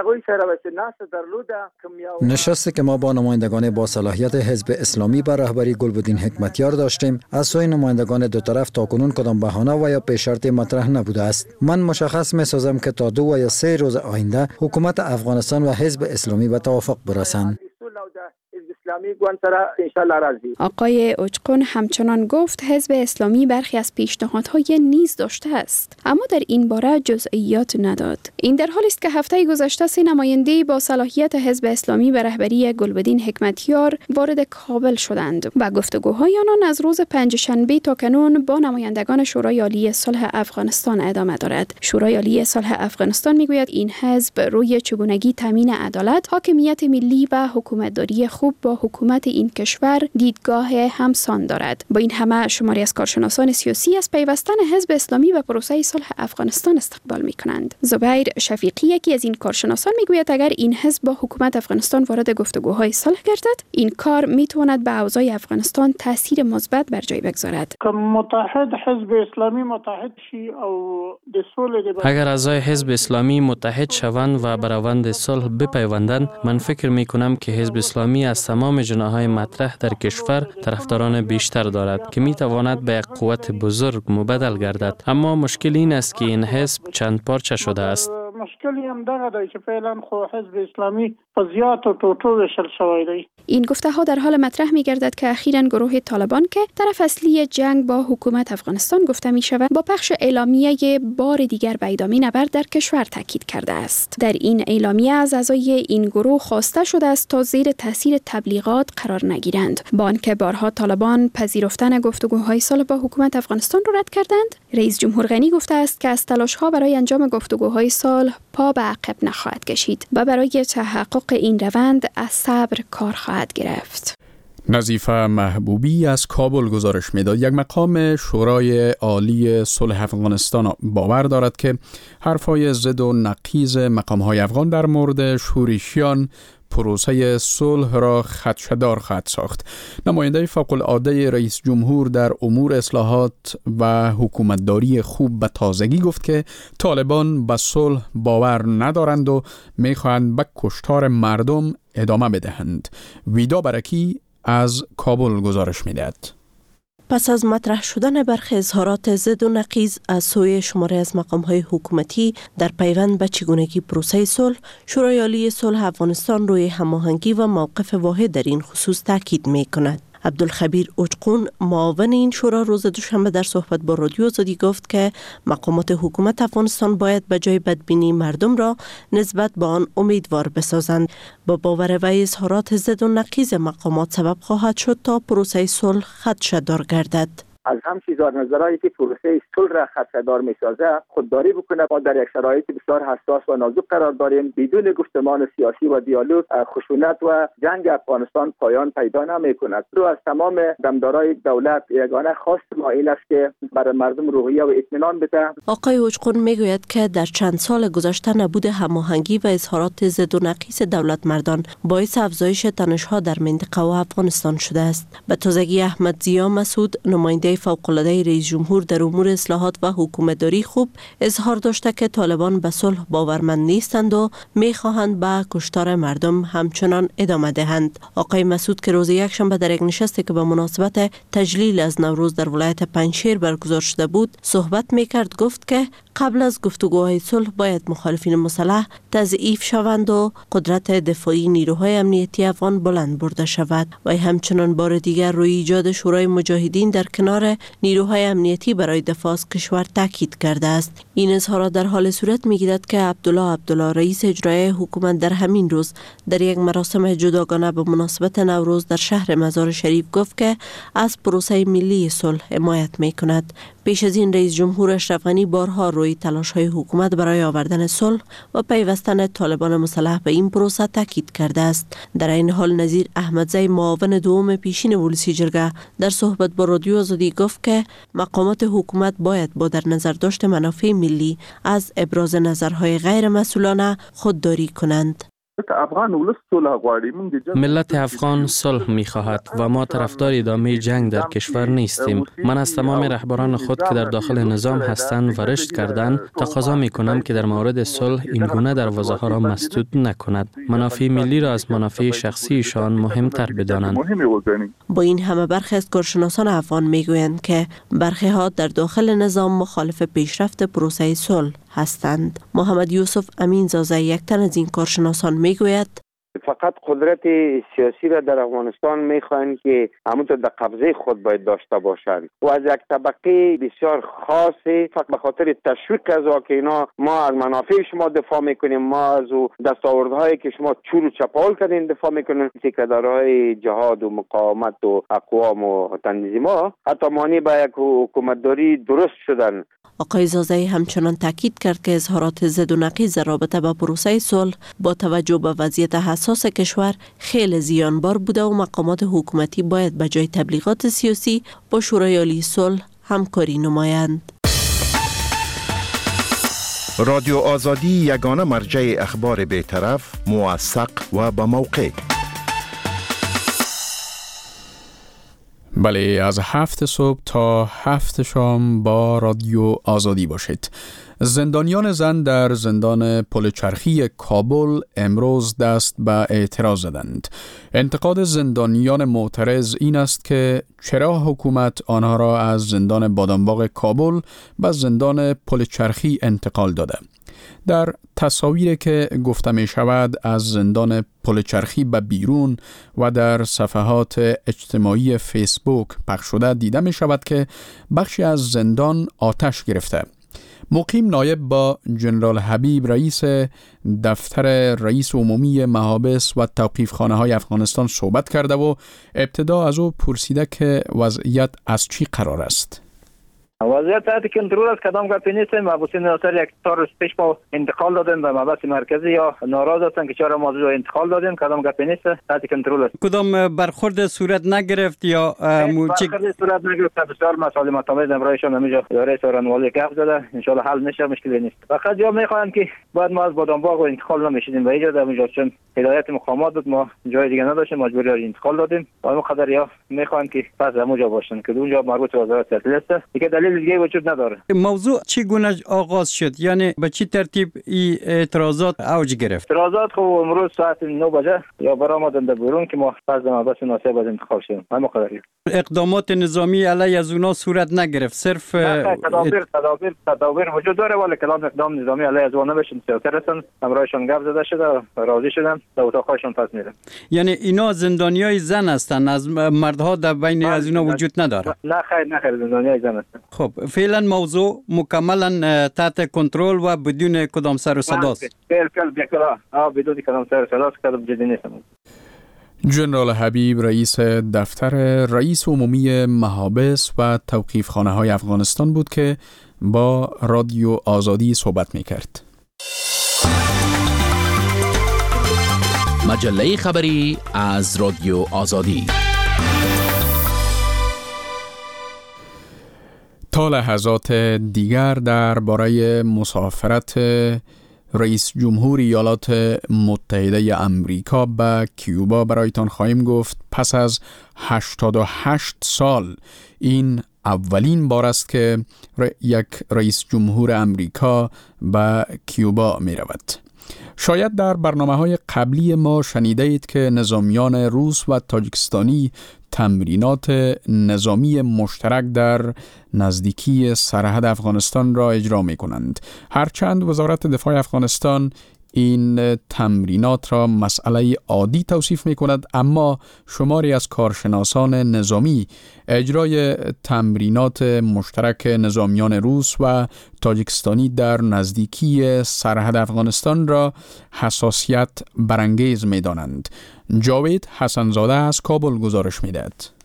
نشستی که ما با نمایندگان با صلاحیت حزب اسلامی به رهبری گلبدین حکمتیار داشتیم، از سوی نمایندگان دو طرف تاکنون کدام بهانه و یا پیش شرط مطرح نبوده است. من مشخص می سازم که تا دو و یا سه روز آینده حکومت افغانستان و حزب اسلامی به توافق برسند. آقای اوچقون همچنان گفت حزب اسلامی برخی از پیشنهادهای نیز داشته است، اما در این باره جزئیات نداد. این در حالی است که هفته گذشته سه نماینده با صلاحیت حزب اسلامی به رهبری گلبدین حکمتیار وارد کابل شدند و گفتگوهای آنان از روز پنجشنبه تا کنون با نمایندگان شورای عالی صلح افغانستان ادامه دارد. شورای عالی صلح افغانستان میگوید این حزب روی چگونگی تامین عدالت، حاکمیت ملی و حکومتداری خوب با حکومت این کشور دیدگاه همسان دارد. با این همه شماری از کارشناسان سیاسی از پیوستن حزب اسلامی به پروسه صلح افغانستان استقبال می‌کنند. زبیر شفیقی یکی از این کارشناسان میگوید اگر این حزب با حکومت افغانستان وارد گفتگوهای صلح گردد، این کار میتواند به اوضاع افغانستان تاثیر مثبت بر جای بگذارد. متحد حزب اسلامی متحد شي او د صلح اگر اعضای حزب اسلامی متحد شوند و بر روند صلح بپیوندند، من فکر می‌کنم که حزب اسلامی از تمام جناح‌های مطرح در کشور طرفداران بیشتر دارد که می‌تواند به یک قوت بزرگ مبدل گردد. اما مشکل این است که این حزب چند پارچه شده است. مشکلی هم دغه دی چې فعلا خو حزب اسلامی په زیاتو ټوټو ویشل شوی دی. این گفته ها در حال مطرح می گردد که اخیراً گروه طالبان که طرف اصلی جنگ با حکومت افغانستان گفته می شود با پخش اعلامیه بار دیگر به ادامه نبرد در کشور تاکید کرده است. در این اعلامیه از اعضای این گروه خواسته شده است تا زیر تاثیر تبلیغات قرار نگیرند. با آنکه بارها طالبان پذیرفتن گفتگوهای صلح با حکومت افغانستان را رد کردند، رئیس جمهور غنی گفته است که از تلاش‌ها برای انجام گفتگوهای صلح پا به عقب نخواهد کشید و برای تحقق این روند از صبر کار خواهد گرفت. نظیفه محبوبی از کابل گزارش می‌داد. یک مقام شورای عالی صلح افغانستان باور دارد که حرفای ضد و نقیض مقام‌های افغان در مورد شورشیان پروسه صلح را خدشه‌دار خواهد ساخت. نماینده فوق‌العاده رئیس جمهور در امور اصلاحات و حکومتداری خوب به تازگی گفت که طالبان به صلح باور ندارند و می‌خواهند به کشتار مردم ادامه بدهند. ویدا برکی از کابل گزارش می‌دهد. پس از مطرح شدن برخی اظهارات ضد و نقیض از سوی شماری از مقام‌های حکومتی در پیوند به چگونگی پروسه صلح، شورای عالی صلح افغانستان روی هماهنگی و موقف واحد در این خصوص تاکید می‌کند. عبدالخبیر اوچقون معاون این شورا روز دوشنبه در صحبت با رادیو آزادی گفت که مقامات حکومت افغانستان باید به جای بدبینی مردم را نسبت به آن امیدوار بسازند. با باور وی اظهارات ضد و نقیض مقامات سبب خواهد شد تا پروسه صلح خدشه‌دار گردد. از هم چیزا نظرهایی که پروسه صلح را خدشه‌دار می‌سازه خودداری بکنه. ما در یک شرایط بسیار حساس و نازک قرار داریم. بدون گفتمان سیاسی و دیالوگ خشونت و جنگ افغانستان پایان پیدا نمی‌کند. رو از تمام دمدارای دولت یگانه خواست ما این است که برای مردم روحیه و اطمینان بده. آقای اوچقون میگوید که در چند سال گذشته نبود هماهنگی و اظهارات ضد و نقیض دولت مردان باعث افزایش تنش‌ها در منطقه و افغانستان شده است. به تازگی احمد ضیا مسعود نماینده فوق‌العاده رئیس جمهور در امور اصلاحات و حکومتداری خوب اظهار داشته که طالبان به صلح باورمند نیستند و می‌خواهند به کشتار مردم همچنان ادامه دهند. آقای مسعود که روز یکشنبه در یک نشستی که به مناسبت تجلیل از نوروز در ولایت پنجشیر برگزار شده بود صحبت می‌کرد گفت که قبل از گفتگوهای صلح باید مخالفین مسلح تضعیف شوند و قدرت دفاعی نیروهای امنیتی افغان بلند برده شود. و همچنان بار دیگر روی ایجاد شورای مجاهدین در کنار نیروهای امنیتی برای دفاع از کشور تاکید کرده است. این اظهارات در حال صورت می‌گیرد که عبدالله عبدالله رئیس اجرایی حکومت در همین روز در یک مراسم جداگانه به مناسبت نوروز در شهر مزار شریف گفت که از پروسه ملی صلح حمایت می‌کند. پیش از این رئیس جمهور اشرف غنی بارها روی تلاش‌های حکومت برای آوردن صلح و پیوستن طالبان مسلح به این پروسه تاکید کرده است. در این حال نظیر احمدزی معاون دوم پیشین ولسی جرگه در صحبت با رادیو آزادی گفت که مقامات حکومت باید با در نظر داشت منافع ملی از ابراز نظرهای غیر مسئولانه خودداری کنند. افغان ولس صلح غواړي. ملت افغان صلح می خواهد و ما طرفدار ادامه جنگ در کشور نیستیم. من از تمام رهبران خود که در داخل نظام هستند و رشد کردند تقاضا می کنم که در مورد صلح این گونه دروازه ها را مسدود نکند. منافع ملی را از منافع شخصیشان مهمتر بدانند. با این همه برخی از کارشناسان افغان می گویند که برخی ها در داخل نظام مخالف پیشرفت پروسه صلح هستند. محمد یوسف امین زازه یک تن از این کارشناسان می گوید فقط قدرت سیاسی را در افغانستان میخواهند که همونطور در قبضه خود باید داشته باشند و از یک طبقه بسیار خاصی فقط به خاطر تشویق از که اینا ما از منافع شما دفاع میکنیم، ما از دستاوردهایی که شما چور و چپاول کردین دفاع میکنیم، تکدارهای جهاد و مقاومت و اقوام و تنظیم‌ها حتی مانع به یک حکومتداری درست شدن. آقای زازه‌ای همچنان تاکید کرد که اظهارات ضد و نقیض رابطه با پروسه صلح با توجه به وضعیت حساس کشور خیلی زیانبار بوده و مقامات حکومتی باید به جای تبلیغات سیاسی با شورای عالی صلح همکاری نمایند. رادیو آزادی یگانه مرجع اخبار بی‌طرف، موثق و با موقع. بله، از هفت صبح تا هفت شام با رادیو آزادی باشید. زندانیان زن در زندان پل چرخی کابل امروز دست به اعتراض زدند. انتقاد زندانیان معترض این است که چرا حکومت آنها را از زندان بادامباغ کابل به زندان پل چرخی انتقال داده. در تصاویری که گفته می شود از زندان پل چرخی به بیرون و در صفحات اجتماعی فیسبوک پخش شده دیده می شود که بخشی از زندان آتش گرفته. مقیم نایب با جنرال حبیب رئیس دفتر رئیس عمومی محابس و توقیفخانه های افغانستان صحبت کرده و ابتدا از او پرسیده که وضعیت از چی قرار است. وضعیت تحت کنترل است. کدام گپی نیست. محبوسین ناصر یک تا روز پیش ما انتقال دادیم به محبس مرکزی یا ناراض هستن که چرا ما انتقال دادیم. کدام گپی نیست. تحت کنترل است. کدام برخورد صورت نگرفت یا موچی صورت نگرفت. بسیار مسائل متعاقد امرایشان همینجا اداره سارنوالی گفت زده. ان شاء الله حل میشه، مشکلی نیست. فقط جا میخوان که بعد ما از بادامباغ انتقال نمیشیم به اینجا همینجا، چون هدایت مقامات بود ما جای دیگه نداشتیم، مجبوری انتقال دادیم. اما قدر یا میخوان که پس همونجا باشن که اونجا مربوط به وزارت اطلاعات است. دیگه دلیل دیگه وجود نداره. موضوع چگونه آغاز شد؟ یعنی به چه ترتیب این اعتراضات اوج گرفت؟ اعتراضات خب امروز ساعت نه بجه یا برآمدن در بیرون که ما پس محبس ناصر از انتقال شدیم. همون قدری. اقدامات نظامی علیه از اونا صورت نگرفت. صرف تدابیر تدابیر تدابیر وجود داره ولی کلام اقدام نظامی علیه از اونا بشن سیاستن امرایشان گفت زده شده، راضی شدن، در اتاقشون پس میرن. یعنی اینا زندانیای زن هستن، از مردها در بین از اینا وجود نداره؟ نه خیر نه خیر زندانیای زن هستن. خب فعلا موضوع مکملا تحت کنترل و بدون کدام سر و صداست. فعلا بیکلا آ بدون کدام سر و صداست، کدام جدی نیست. جنرال حبیب رئیس دفتر رئیس عمومی محابس و توقیفخانه های افغانستان بود که با رادیو آزادی صحبت می کرد. مجله خبری از رادیو آزادی. تا لحظات دیگر درباره مسافرت رئیس جمهور ایالات متحده آمریکا به کیوبا برایتان خواهیم گفت. پس از هشتاد و هشت سال این اولین بار است که یک رئیس جمهور آمریکا به کیوبا می رود. شاید در برنامه‌های قبلی ما شنیده اید که نظامیان روس و تاجیکستانی تمرینات نظامی مشترک در نزدیکی سرحد افغانستان را اجرا می کنند. هرچند وزارت دفاع افغانستان این تمرینات را مسئله عادی توصیف می کند، اما شماری از کارشناسان نظامی اجرای تمرینات مشترک نظامیان روس و تاجیکستانی در نزدیکی سرحد افغانستان را حساسیت برانگیز می دانند. جاوید حسنزاده از کابل گزارش می دهد.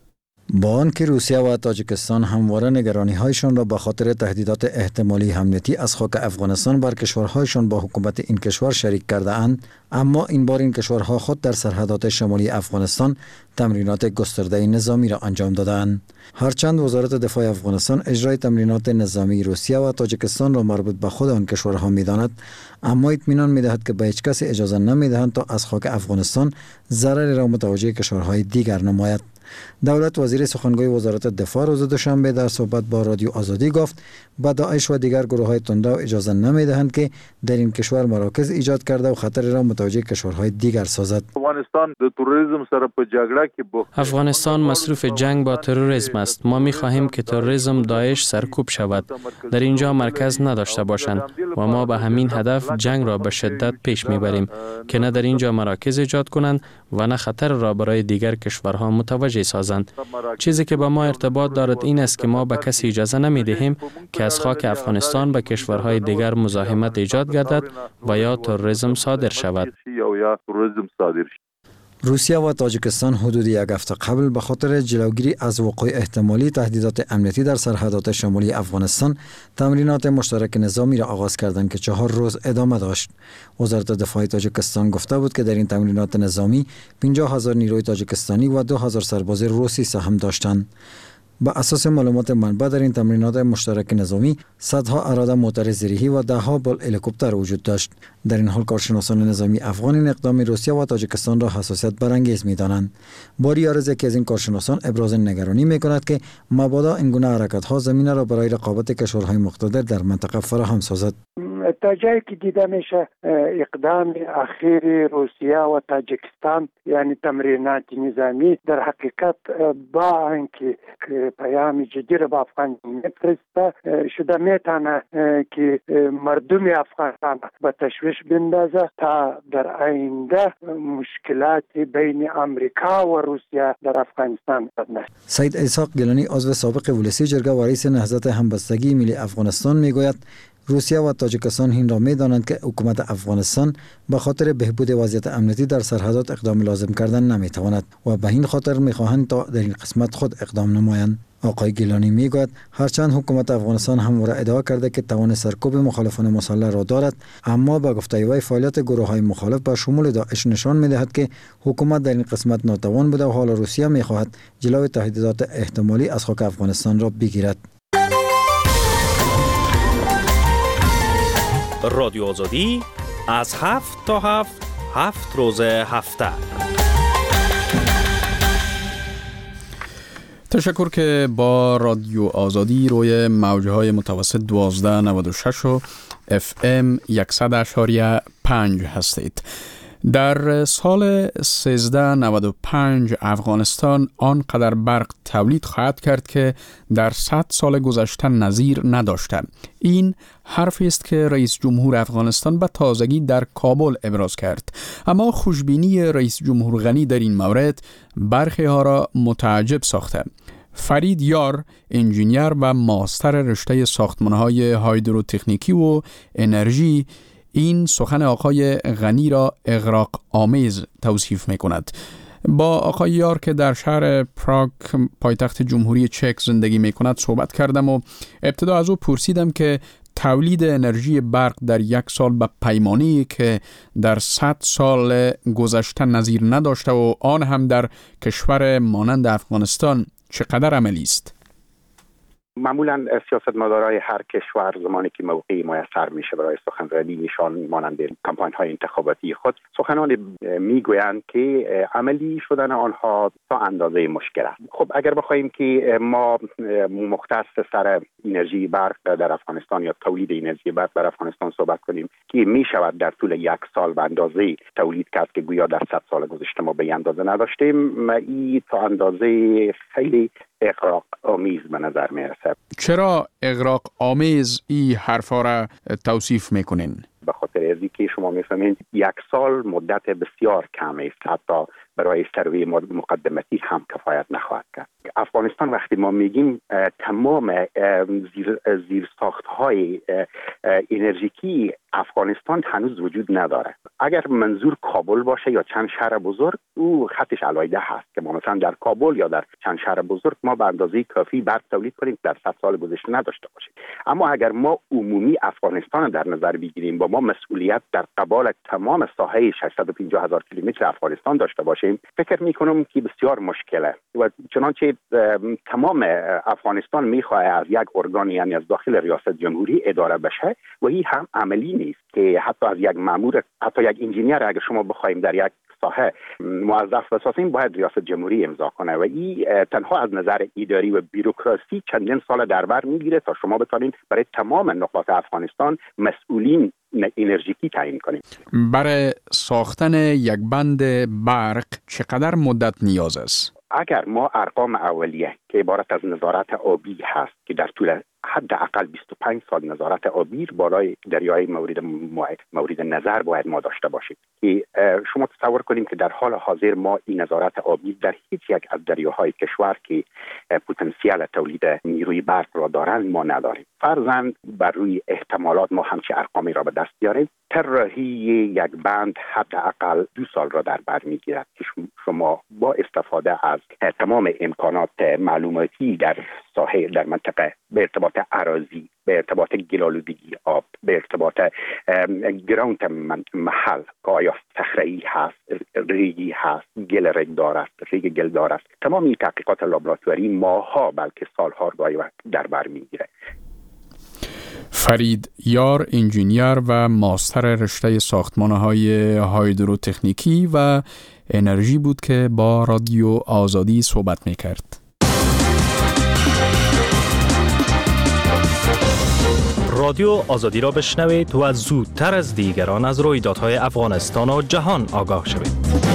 با آنکه روسیه و تاجیکستان همواره نگرانی‌هایشان را به خاطر تهدیدات احتمالی حملتی از خاک افغانستان بر کشورهایشان با حکومت این کشور شریک کرده اند، اما این بار این کشورها خود در سرحدات شمالی افغانستان تمرینات گسترده نظامی را انجام دادند. هرچند وزارت دفاع افغانستان اجرای تمرینات نظامی روسیه و تاجیکستان را مربوط به خود آن کشورها می‌داند، اما اطمینان می‌دهد که به هیچ کسی اجازه نمی‌دهند تا از خاک افغانستان ضرری را متوجه کشورهای دیگر نماید. دولت وزیر سخنگوی وزارت دفاع روز دوشنبه در صحبت با رادیو آزادی گفت به داعش و دیگر گروه‌های تندرو اجازه نمی‌دهند که در این کشور مراکز ایجاد کرده و خطر را متوجه کشورهای دیگر سازد. افغانستان د تروریسم سره په جګړه کې بوخت. افغانستان مصروف جنگ با تروریسم است. ما می‌خواهیم که تروریسم داعش سرکوب شود، در اینجا مرکز نداشته باشند و ما به همین هدف جنگ را به شدت پیش می‌بریم که نه در اینجا مراکز ایجاد کنند و نه خطر را برای دیگر کشورها متوجه سازند. چیزی که با ما ارتباط دارد این است که ما به کسی اجازه نمی‌دهیم که از خاک افغانستان به کشورهای دیگر مزاحمت ایجاد گردد و یا تروریسم صادر شود. روسیه و تاجیکستان حدود یک هفته قبل به خاطر جلوگیری از وقوع احتمالی تهدیدات امنیتی در سرحدات شمالی افغانستان تمرینات مشترک نظامی را آغاز کردند که چهار روز ادامه داشت. وزارت دفاع تاجیکستان گفته بود که در این تمرینات نظامی پنجاه هزار نیروی تاجیکستانی و دو هزار سرباز روسی سهم داشتند. با اساس معلومات منبع در این تمرینات مشترک نظامی صدها اراده موتر زیرهی و ده ها بال هلیکوپتر وجود داشت. در این حال کارشناسان نظامی افغان این اقدام روسیه و تاجیکستان را حساسیت برانگیز می‌دانند. باری عارضه که از این کارشناسان ابراز نگرانی می‌کند که مبادا این گونه حرکت‌ها زمینه را برای رقابت کشورهای مقتدر در منطقه فراهم سازد. تا جایی که دیده میشه اقدام اخیر روسیه و تاجیکستان یعنی تمرینات نظامی در حقیقت با اینکه پیام جدی را به افغان میفرسته شده میتونه که مردم افغانستان به تشویش بندازه تا در آینده مشکلات بین امریکا و روسیه در افغانستان بدنه. سید اسحاق گیلانی عضو سابق ولسی جرگه و رئیس نهضت همبستگی ملی افغانستان میگوید روسیه و تاجیکستان این را می‌دانند که حکومت افغانستان به خاطر بهبود وضعیت امنیتی در سرحدات اقدام لازم کردن نمی‌تواند و به این خاطر می‌خواهند تا در این قسمت خود اقدام نمایند. آقای گیلانی میگوید هرچند حکومت افغانستان همواره ادعا کرده که توان سرکوب مخالفان مسلح را دارد، اما با گفته وی فعالیت گروه‌های مخالف به شمول داعش نشان می‌دهد که حکومت در این قسمت ناتوان بوده و حال روسیه می‌خواهد جلوی تهدیدات احتمالی از خاک افغانستان را بگیرد. رادیو آزادی از هفت تا هفت هفت روز هفته. تشکر که با رادیو آزادی روی موجهای متوسط دوازده نود و شش و اف ام صد اشاری پنج هستید. در سال سیزده نود و پنج افغانستان آنقدر برق تولید خواهد کرد که در صد سال گذشته نظیر نداشته. این حرفی است که رئیس جمهور افغانستان به تازگی در کابل ابراز کرد. اما خوشبینی رئیس جمهور غنی در این مورد برخی ها را متعجب ساخته. فرید یار انجینیر و ماستر رشته ساختمان‌های هایدروتکنیکی و انرژی این سخن آقای غنی را اغراق آمیز توصیف می کند. با آقای یار که در شهر پراگ پایتخت جمهوری چک زندگی می کند صحبت کردم و ابتدا از او پرسیدم که تولید انرژی برق در یک سال به پیمانی که در صد سال گذشته نظیر نداشته و آن هم در کشور مانند افغانستان چقدر عملی است؟ معمولا سیاستمدارای هر کشور زمانی که موقعی میسر میشه برای سخنرانی نشان مانند کمپاین های انتخاباتی خود سخنان میگویند که عملی شدن آنها تا اندازه مشکل است. خب اگر بخوایم که ما مختص سر انرژی برق در افغانستان یا تولید انرژی برق در افغانستان صحبت کنیم که میشود در طول یک سال به اندازه تولید کرد که گویا در صد سال گذشته ما به اندازه نداشتیم، این تا اندازه خیلی اغراق آمیز به نظر می رسد. چرا اغراق آمیز این حرفا را توصیف میکنین؟ به خاطر ازی که شما میفهمین یک سال مدت بسیار کم است، حتی برای سروی مقدمتی هم کفایت نخواهد کرد. افغانستان وقتی ما میگیم تمام زیر, زیر ساخت های انرژیکی افغانستان هنوز وجود نداره. اگر منظور کابل باشه یا چند شهر بزرگ، او خطش علایده هست که ما مثلا در کابل یا در چند شهر بزرگ ما به اندازه کافی برق تولید کنیم در صد سال گذشته نداشته باشیم. اما اگر ما عمومی افغانستان در نظر بگیریم و ما مسئولیت در قبال تمام ساحه ششصد و پنجاه هزار کیلومتر افغانستان داشته باشیم، فکر میکنم که بسیار مشکله و چنانچه تمام افغانستان میخواد از یک ارگان یعنی از داخل ریاست جمهوری اداره بشه و این هم عملی نیست که حتی از یک مأمور، حتی یک انجینیر اگر شما بخوایم در یک ساحه موظف بسازیم باید ریاست جمهوری امضا کنه و این تنها از نظر اداری و بیروکراسی چندین سال در بر میگیره تا شما بتونید برای تمام نقاط افغانستان مسئولین انرژیکی تعیین کنید. برای ساختن یک بند برق چقدر مدت نیاز است؟ اگر ما ارقام اولیه که عبارت از نظارت آبی هست که در طول حداقل بیست و پنج سال نظارت آبی بالای دریای مورد مورد نظر باید ما داشته باشیم که شما تصور کنیم که در حال حاضر ما این نظارت آبی در هیچ یک از دریاهای کشور که پتانسیل تولید نیروی برق را دارند ما نداریم. فرضاً بر روی احتمالات ما همچه ارقامی را به دست بیاریم، طراحی یک بند حداقل دو سال را در بر میگیرد که شما با استفاده از تمام امکانات معلوماتی در ساحه در منطقه به ارتباط اراضی، به ارتباط گلالودگی آب، به ارتباط گراونت محل که آیا صخره‌ای هست، ریگی هست، گل رگدار است، ریگ گلدار است، تمام این تحقیقات لابراتواری ماها بلکه سالها را در بر میگیره. فرید یار انجینیر و ماستر رشته ساختمان‌های هایدروتکنیکی و انرژی بود که با رادیو آزادی صحبت می‌کرد. رادیو آزادی را بشنوید و زودتر از دیگران از رویدادهای افغانستان و جهان آگاه شوید.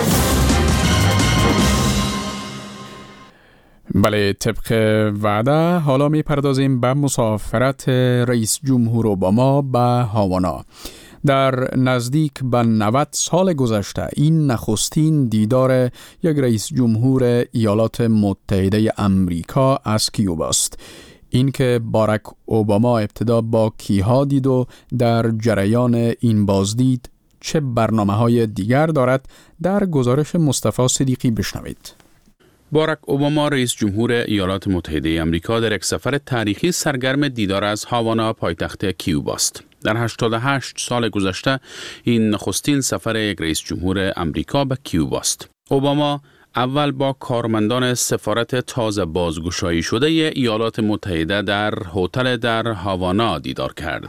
بله، طبق وعده حالا می پردازیم به مسافرت رئیس جمهور اوباما به هاوانا. در نزدیک به نود سال گذشته این نخستین دیدار یک رئیس جمهور ایالات متحده امریکا از کیوبا است. این که باراک اوباما ابتدا با کیها دید و در جریان این بازدید چه برنامه‌های دیگر دارد در گزارش مصطفی صدیقی بشنوید. باراک اوباما رئیس جمهور ایالات متحده آمریکا در یک سفر تاریخی سرگرم دیدار از هاوانا پایتخت کیوبا است. در هشتاد و هشت سال گذشته این نخستین سفر یک رئیس جمهور آمریکا به کیوبا است. اوباما اول با کارمندان سفارت تازه بازگشایی شده ایالات متحده در هتل در هاوانا دیدار کرد.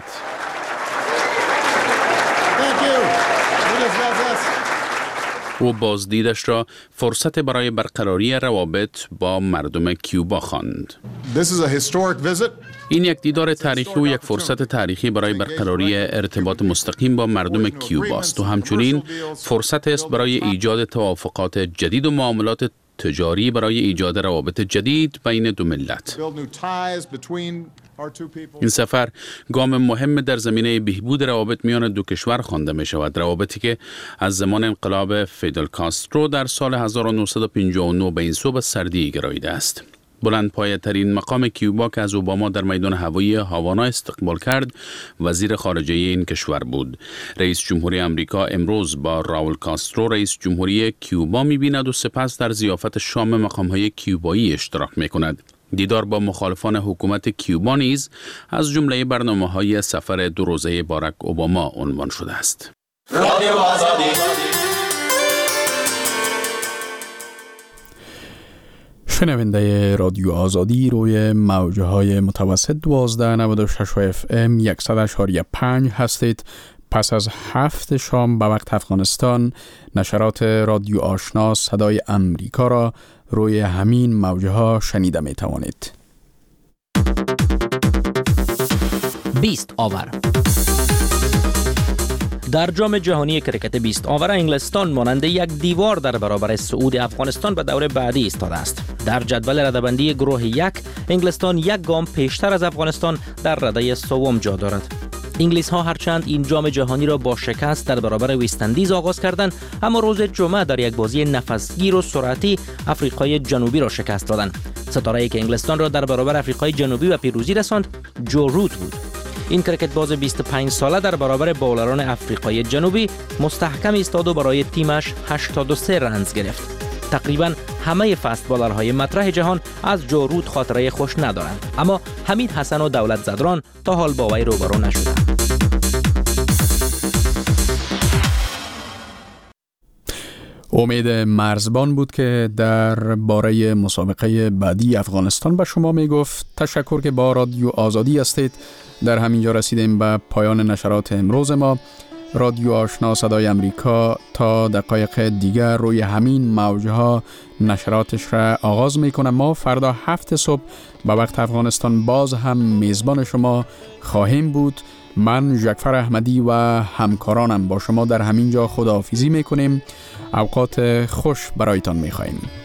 او بازدیدش را فرصت برای برقراری روابط با مردم کیوبا خواند. این یک دیدار تاریخی و یک فرصت تاریخی برای برقراری ارتباط مستقیم با مردم کیوبا است و همچنین فرصت است برای ایجاد توافقات جدید و معاملات تجاری برای ایجاد روابط جدید بین دو ملت. این سفر گام مهم در زمینه بهبود روابط میان دو کشور خوانده می شود، روابطی که از زمان انقلاب فیدل کاسترو در سال هزار و نهصد و پنجاه و نه به این سو به سردی گراییده است. بلندپایه‌ترین مقام کیوبا که از اوباما در میدان هوایی هاوانا استقبال کرد وزیر خارجه این کشور بود. رئیس جمهوری آمریکا امروز با راول کاسترو رئیس جمهوری کیوبا می‌بیند و سپس در ضیافت شام مقام‌های کیوبایی اشتراک می‌کند. دیدار با مخالفان حکومت کیوبا نیز از جمله برنامه‌های سفر دو روزه باراک اوباما عنوان شده است. رادیو آزادی. شنونده رادیو آزادی روی موجه های متوسط دوازده نود و شش و اف ام صد و شش و پنج هستید. پس از هفت شام به وقت افغانستان نشرات رادیو آشنا صدای امریکا را روی همین موجه ها شنیده می توانید. بیست آور. در جام جهانی کرکت بیست آور انگلستان مانند یک دیوار در برابر صعود افغانستان به دور بعدی ایستاده است. در جدول رده‌بندی گروه یک انگلستان یک گام پیشتر از افغانستان در رده سوم جا دارد. انگلیس ها هرچند این جام جهانی را با شکست در برابر وست‌اندیز آغاز کردند، اما روز جمعه در یک بازی نفسگیر و سرعتی آفریقای جنوبی را شکست دادند. ستاره‌ای که انگلستان را در برابر آفریقای جنوبی و پیروزی رساند جو روت بود. این کرکت باز بیست و پنج ساله در برابر بولران افریقای جنوبی مستحکم ایستاد و برای تیمش هشتاد و سه رنز گرفت. تقریبا همه فست بالرهای مطرح جهان از جو روت خاطره خوش ندارند، اما حمید حسن و دولت زدران تا حال با وی روبرو نشدند. امید مرزبان بود که در باره مسابقه بعدی افغانستان به شما می گفت. تشکر که با رادیو آزادی هستید. در همینجا رسیدیم به پایان نشرات امروز ما. رادیو آشنا صدای امریکا تا دقایق دیگر روی همین موجها نشراتش را آغاز میکنه. ما فردا هفت صبح به وقت افغانستان باز هم میزبان شما خواهیم بود. من جعفر احمدی و همکارانم با شما در همینجا خداحافظی میکنیم. اوقات خوش برایتان میخواهیم.